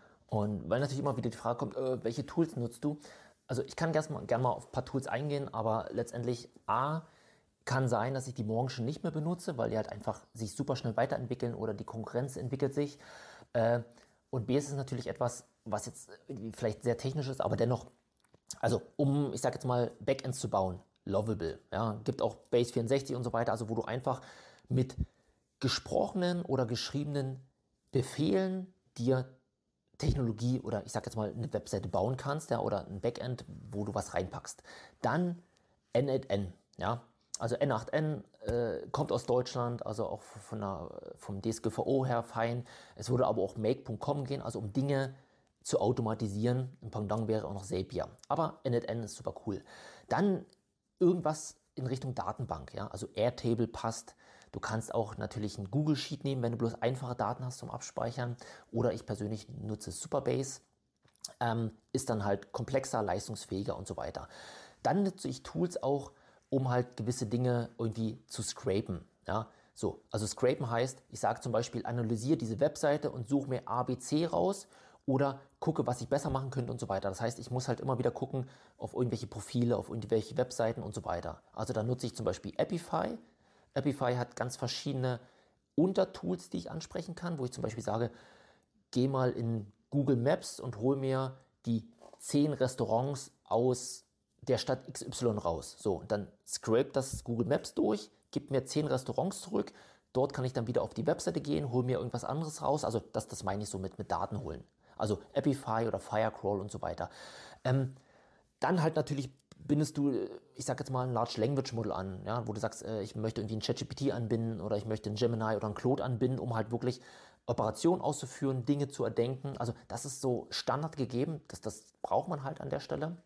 Speaker 2: Und weil natürlich immer wieder die Frage kommt, äh, welche Tools nutzt du? Also ich kann gerne mal, gern mal auf ein paar Tools eingehen, aber letztendlich A, kann sein, dass ich die morgen schon nicht mehr benutze, weil die halt einfach sich super schnell weiterentwickeln oder die Konkurrenz entwickelt sich. Äh, und B ist es natürlich etwas, was jetzt vielleicht sehr technisch ist, aber dennoch, also um, ich sage jetzt mal, Backends zu bauen, Lovable, ja, gibt auch Base vierundsechzig und so weiter, also wo du einfach mit gesprochenen oder geschriebenen Befehlen dir Technologie oder ich sage jetzt mal eine Webseite bauen kannst, ja, oder ein Backend, wo du was reinpackst. Dann N acht N, ja, also N acht N äh, kommt aus Deutschland, also auch von der, vom D S G V O her fein. Es würde aber auch make punkt com gehen, also um Dinge zu automatisieren. Ein Pendant wäre auch noch Zapier. Aber N acht N ist super cool. Dann irgendwas in Richtung Datenbank, ja, also Airtable passt. Du kannst auch natürlich ein Google Sheet nehmen, wenn du bloß einfache Daten hast zum Abspeichern. Oder ich persönlich nutze Supabase. Ähm, ist dann halt komplexer, leistungsfähiger und so weiter. Dann nutze ich Tools auch, um halt gewisse Dinge irgendwie zu scrapen. Ja? So, also scrapen heißt, ich sage zum Beispiel, analysiere diese Webseite und suche mir A B C raus oder gucke, was ich besser machen könnte und so weiter. Das heißt, ich muss halt immer wieder gucken auf irgendwelche Profile, auf irgendwelche Webseiten und so weiter. Also da nutze ich zum Beispiel Epify. Epify hat ganz verschiedene Untertools, die ich ansprechen kann, wo ich zum Beispiel sage, geh mal in Google Maps und hol mir die zehn Restaurants aus der Stadt X Y raus. So, und dann scrape das Google Maps durch, gibt mir zehn Restaurants zurück. Dort kann ich dann wieder auf die Webseite gehen, hole mir irgendwas anderes raus. Also das, das meine ich so mit, mit Daten holen. Also Epify oder Firecrawl und so weiter. Ähm, dann halt natürlich bindest du, ich sag jetzt mal, ein Large Language Model an, ja, wo du sagst, äh, ich möchte irgendwie ein ChatGPT anbinden oder ich möchte ein Gemini oder ein Claude anbinden, um halt wirklich Operationen auszuführen, Dinge zu erdenken. Also das ist so Standard gegeben, das, das braucht man halt an der Stelle.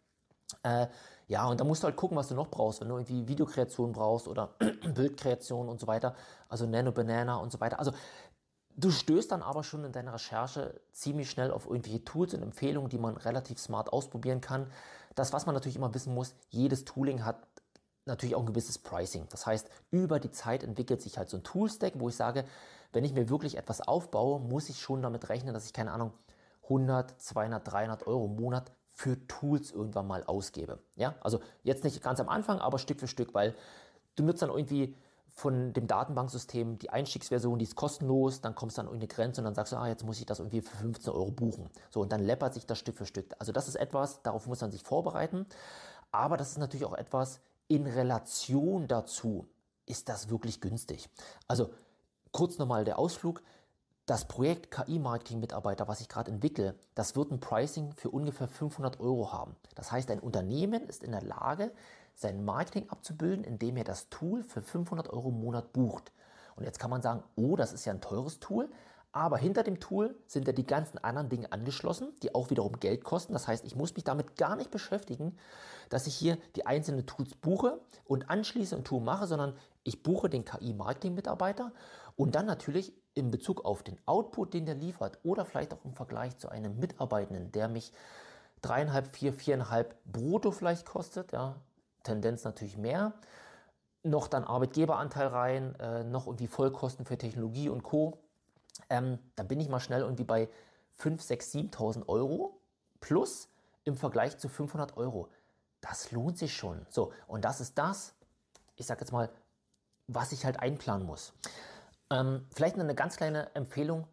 Speaker 2: Äh, ja, und da musst du halt gucken, was du noch brauchst, wenn du irgendwie Videokreation brauchst oder Bildkreation und so weiter, also Nano Banana und so weiter. Also du stößt dann aber schon in deiner Recherche ziemlich schnell auf irgendwelche Tools und Empfehlungen, die man relativ smart ausprobieren kann. Das, was man natürlich immer wissen muss, jedes Tooling hat natürlich auch ein gewisses Pricing. Das heißt, über die Zeit entwickelt sich halt so ein Toolstack, wo ich sage, wenn ich mir wirklich etwas aufbaue, muss ich schon damit rechnen, dass ich, keine Ahnung, hundert, zweihundert, dreihundert Euro im Monat für Tools irgendwann mal ausgebe. Ja, also jetzt nicht ganz am Anfang, aber Stück für Stück, weil du nutzt dann irgendwie von dem Datenbanksystem die Einstiegsversion, die ist kostenlos, dann kommst du an irgendeine Grenze und dann sagst du, ah, jetzt muss ich das irgendwie für fünfzehn Euro buchen. So, und dann läppert sich das Stück für Stück. Also das ist etwas, darauf muss man sich vorbereiten, aber das ist natürlich auch etwas in Relation dazu, ist das wirklich günstig. Also kurz nochmal der Ausflug. Das Projekt K I-Marketing-Mitarbeiter, was ich gerade entwickle, das wird ein Pricing für ungefähr fünfhundert Euro haben. Das heißt, ein Unternehmen ist in der Lage, sein Marketing abzubilden, indem er das Tool für fünfhundert Euro im Monat bucht. Und jetzt kann man sagen, oh, das ist ja ein teures Tool, aber hinter dem Tool sind ja die ganzen anderen Dinge angeschlossen, die auch wiederum Geld kosten. Das heißt, ich muss mich damit gar nicht beschäftigen, dass ich hier die einzelnen Tools buche und anschließe ein Tool mache, sondern ich buche den K I-Marketing-Mitarbeiter und dann natürlich in Bezug auf den Output, den der liefert oder vielleicht auch im Vergleich zu einem Mitarbeitenden, der mich dreieinhalb, vier, viereinhalb brutto vielleicht kostet, ja, Tendenz natürlich mehr, noch dann Arbeitgeberanteil rein, äh, noch irgendwie Vollkosten für Technologie und Co., ähm, dann bin ich mal schnell irgendwie bei fünftausend, sechstausend, siebentausend Euro plus im Vergleich zu fünfhundert Euro. Das lohnt sich schon. So, und das ist das, ich sag jetzt mal, was ich halt einplanen muss. Ähm, vielleicht eine ganz kleine Empfehlung.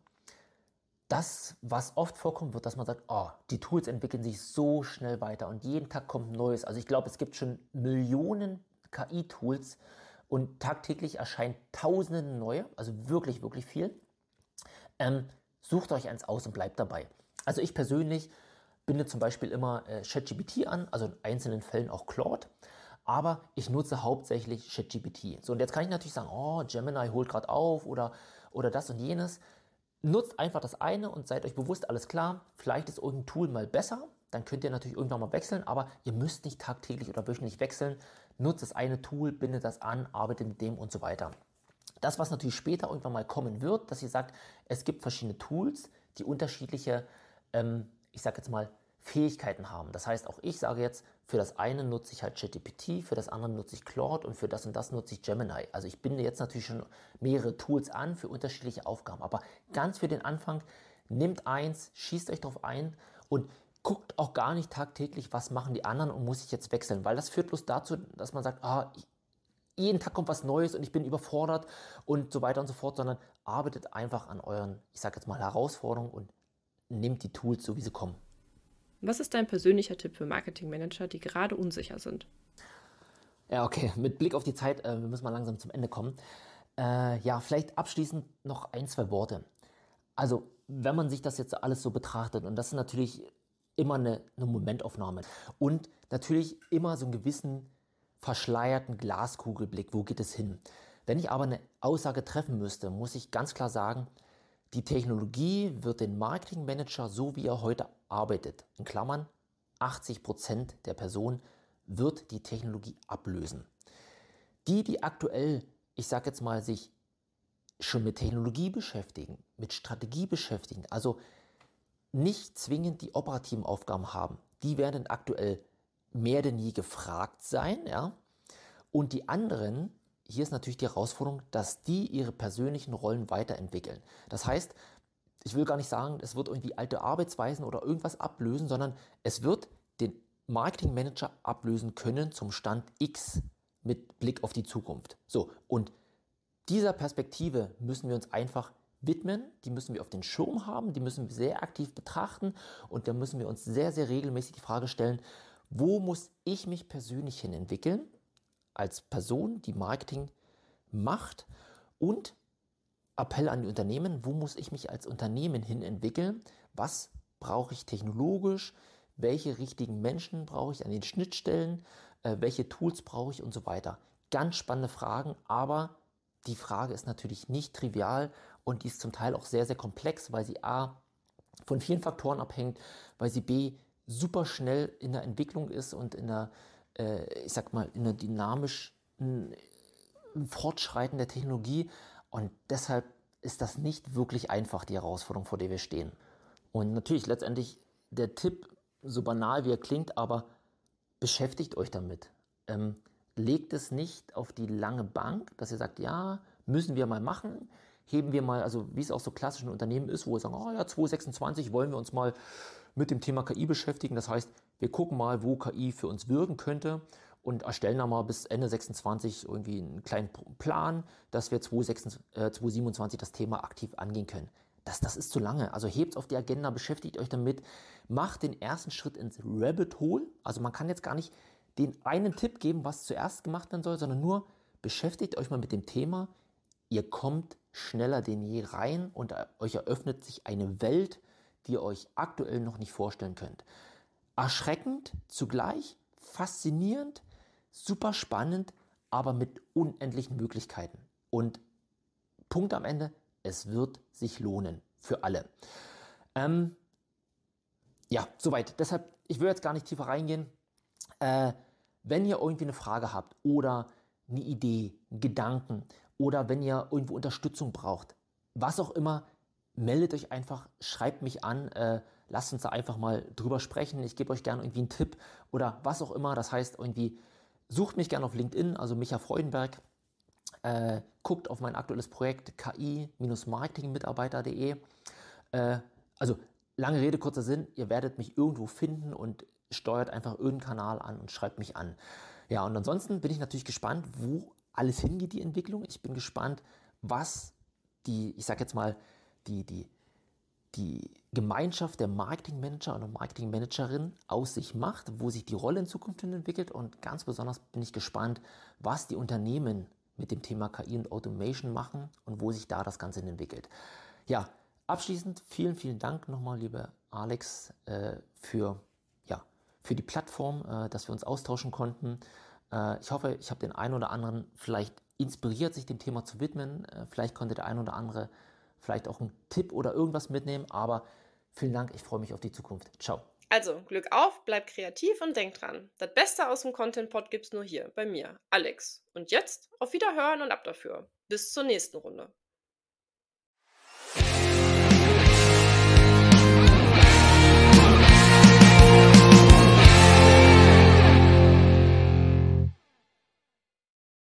Speaker 2: Das, was oft vorkommt, wird, dass man sagt, oh, die Tools entwickeln sich so schnell weiter und jeden Tag kommt ein neues. Also ich glaube, es gibt schon Millionen K I-Tools und tagtäglich erscheinen tausende neue, also wirklich, wirklich viel. Ähm, sucht euch eins aus und bleibt dabei. Also ich persönlich binde zum Beispiel immer äh, ChatGPT an, also in einzelnen Fällen auch Claude, aber ich nutze hauptsächlich ChatGPT. So, und jetzt kann ich natürlich sagen, oh, Gemini holt gerade auf oder, oder das und jenes. Nutzt einfach das eine und seid euch bewusst, alles klar, vielleicht ist irgendein Tool mal besser, dann könnt ihr natürlich irgendwann mal wechseln, aber ihr müsst nicht tagtäglich oder wöchentlich wechseln. Nutzt das eine Tool, bindet das an, arbeitet mit dem und so weiter. Das, was natürlich später irgendwann mal kommen wird, dass ihr sagt, es gibt verschiedene Tools, die unterschiedliche, ähm, ich sage jetzt mal, Fähigkeiten haben. Das heißt, auch ich sage jetzt, für das eine nutze ich halt ChatGPT, für das andere nutze ich Claude und für das und das nutze ich Gemini. Also ich binde jetzt natürlich schon mehrere Tools an für unterschiedliche Aufgaben. Aber ganz für den Anfang, nehmt eins, schießt euch drauf ein und guckt auch gar nicht tagtäglich, was machen die anderen und muss ich jetzt wechseln. Weil das führt bloß dazu, dass man sagt, ah, ich, jeden Tag kommt was Neues und ich bin überfordert und so weiter und so fort, sondern arbeitet einfach an euren, ich sage jetzt mal, Herausforderungen und nehmt die Tools so, wie sie kommen.
Speaker 1: Was ist dein persönlicher Tipp für Marketingmanager, die gerade unsicher sind?
Speaker 2: Ja, okay, mit Blick auf die Zeit, äh, wir müssen mal langsam zum Ende kommen. Äh, ja, vielleicht abschließend noch ein, zwei Worte. Also, wenn man sich das jetzt alles so betrachtet, und das ist natürlich immer eine, eine Momentaufnahme und natürlich immer so einen gewissen verschleierten Glaskugelblick, wo geht es hin? Wenn ich aber eine Aussage treffen müsste, muss ich ganz klar sagen, die Technologie wird den Marketingmanager, so wie er heute arbeitet, in Klammern achtzig Prozent der Person, wird die Technologie ablösen. Die, die aktuell, ich sage jetzt mal, sich schon mit Technologie beschäftigen, mit Strategie beschäftigen, also nicht zwingend die operativen Aufgaben haben, die werden aktuell mehr denn je gefragt sein, ja. Und die anderen, hier ist natürlich die Herausforderung, dass die ihre persönlichen Rollen weiterentwickeln. Das heißt, ich will gar nicht sagen, es wird irgendwie alte Arbeitsweisen oder irgendwas ablösen, sondern es wird den Marketingmanager ablösen können zum Stand X mit Blick auf die Zukunft. So, und dieser Perspektive müssen wir uns einfach widmen, die müssen wir auf den Schirm haben, die müssen wir sehr aktiv betrachten und da müssen wir uns sehr, sehr regelmäßig die Frage stellen, wo muss ich mich persönlich hin entwickeln, als Person, die Marketing macht, und Appell an die Unternehmen, wo muss ich mich als Unternehmen hin entwickeln, was brauche ich technologisch, welche richtigen Menschen brauche ich an den Schnittstellen, äh, welche Tools brauche ich und so weiter. Ganz spannende Fragen, aber die Frage ist natürlich nicht trivial und die ist zum Teil auch sehr, sehr komplex, weil sie a. von vielen Faktoren abhängt, weil sie b. super schnell in der Entwicklung ist und in der, äh, ich sag mal, in der dynamisch äh, Fortschreiten der Technologie. Und deshalb ist das nicht wirklich einfach, die Herausforderung, vor der wir stehen. Und natürlich letztendlich der Tipp, so banal wie er klingt, aber beschäftigt euch damit. Ähm, legt es nicht auf die lange Bank, dass ihr sagt, ja, müssen wir mal machen. Heben wir mal, also wie es auch so klassisch in Unternehmen ist, wo wir sagen, oh ja, zwanzig sechsundzwanzig wollen wir uns mal mit dem Thema K I beschäftigen. Das heißt, wir gucken mal, wo K I für uns wirken könnte und erstellen dann mal bis Ende sechsundzwanzig irgendwie einen kleinen Plan, dass wir zwanzig siebenundzwanzig das Thema aktiv angehen können. Das, das ist zu lange. Also hebt es auf die Agenda, beschäftigt euch damit, macht den ersten Schritt ins Rabbit Hole. Also man kann jetzt gar nicht den einen Tipp geben, was zuerst gemacht werden soll, sondern nur beschäftigt euch mal mit dem Thema. Ihr kommt schneller denn je rein und euch eröffnet sich eine Welt, die ihr euch aktuell noch nicht vorstellen könnt. Erschreckend zugleich, faszinierend, super spannend, aber mit unendlichen Möglichkeiten. Und Punkt am Ende, es wird sich lohnen für alle. Ähm, ja, soweit. Deshalb, ich will jetzt gar nicht tiefer reingehen. Äh, wenn ihr irgendwie eine Frage habt oder eine Idee, einen Gedanken oder wenn ihr irgendwo Unterstützung braucht, was auch immer, meldet euch einfach, schreibt mich an, äh, lasst uns da einfach mal drüber sprechen. Ich gebe euch gerne irgendwie einen Tipp oder was auch immer. Das heißt irgendwie, sucht mich gerne auf LinkedIn, also Micha Freudenberg. Äh, guckt auf mein aktuelles Projekt k i Marketing Mitarbeiter punkt de. Äh, also lange Rede, kurzer Sinn, ihr werdet mich irgendwo finden und steuert einfach irgendeinen Kanal an und schreibt mich an. Ja, und ansonsten bin ich natürlich gespannt, wo alles hingeht, die Entwicklung. Ich bin gespannt, was die, ich sag jetzt mal, die, die, die Gemeinschaft der Marketingmanager oder Marketingmanagerin aus sich macht, wo sich die Rolle in Zukunft hin entwickelt. Und ganz besonders bin ich gespannt, was die Unternehmen mit dem Thema K I und Automation machen und wo sich da das Ganze hin entwickelt. Ja, abschließend vielen, vielen Dank nochmal, lieber Alex, äh, für, ja, für die Plattform, äh, dass wir uns austauschen konnten. Äh, ich hoffe, ich habe den einen oder anderen vielleicht inspiriert, sich dem Thema zu widmen. Äh, vielleicht konnte der ein oder andere vielleicht auch einen Tipp oder irgendwas mitnehmen. Aber vielen Dank, ich freue mich auf die Zukunft. Ciao.
Speaker 1: Also, Glück auf, bleib kreativ und denk dran. Das Beste aus dem Content-Pod gibt's nur hier, bei mir, Alex. Und jetzt auf Wiederhören und ab dafür. Bis zur nächsten Runde.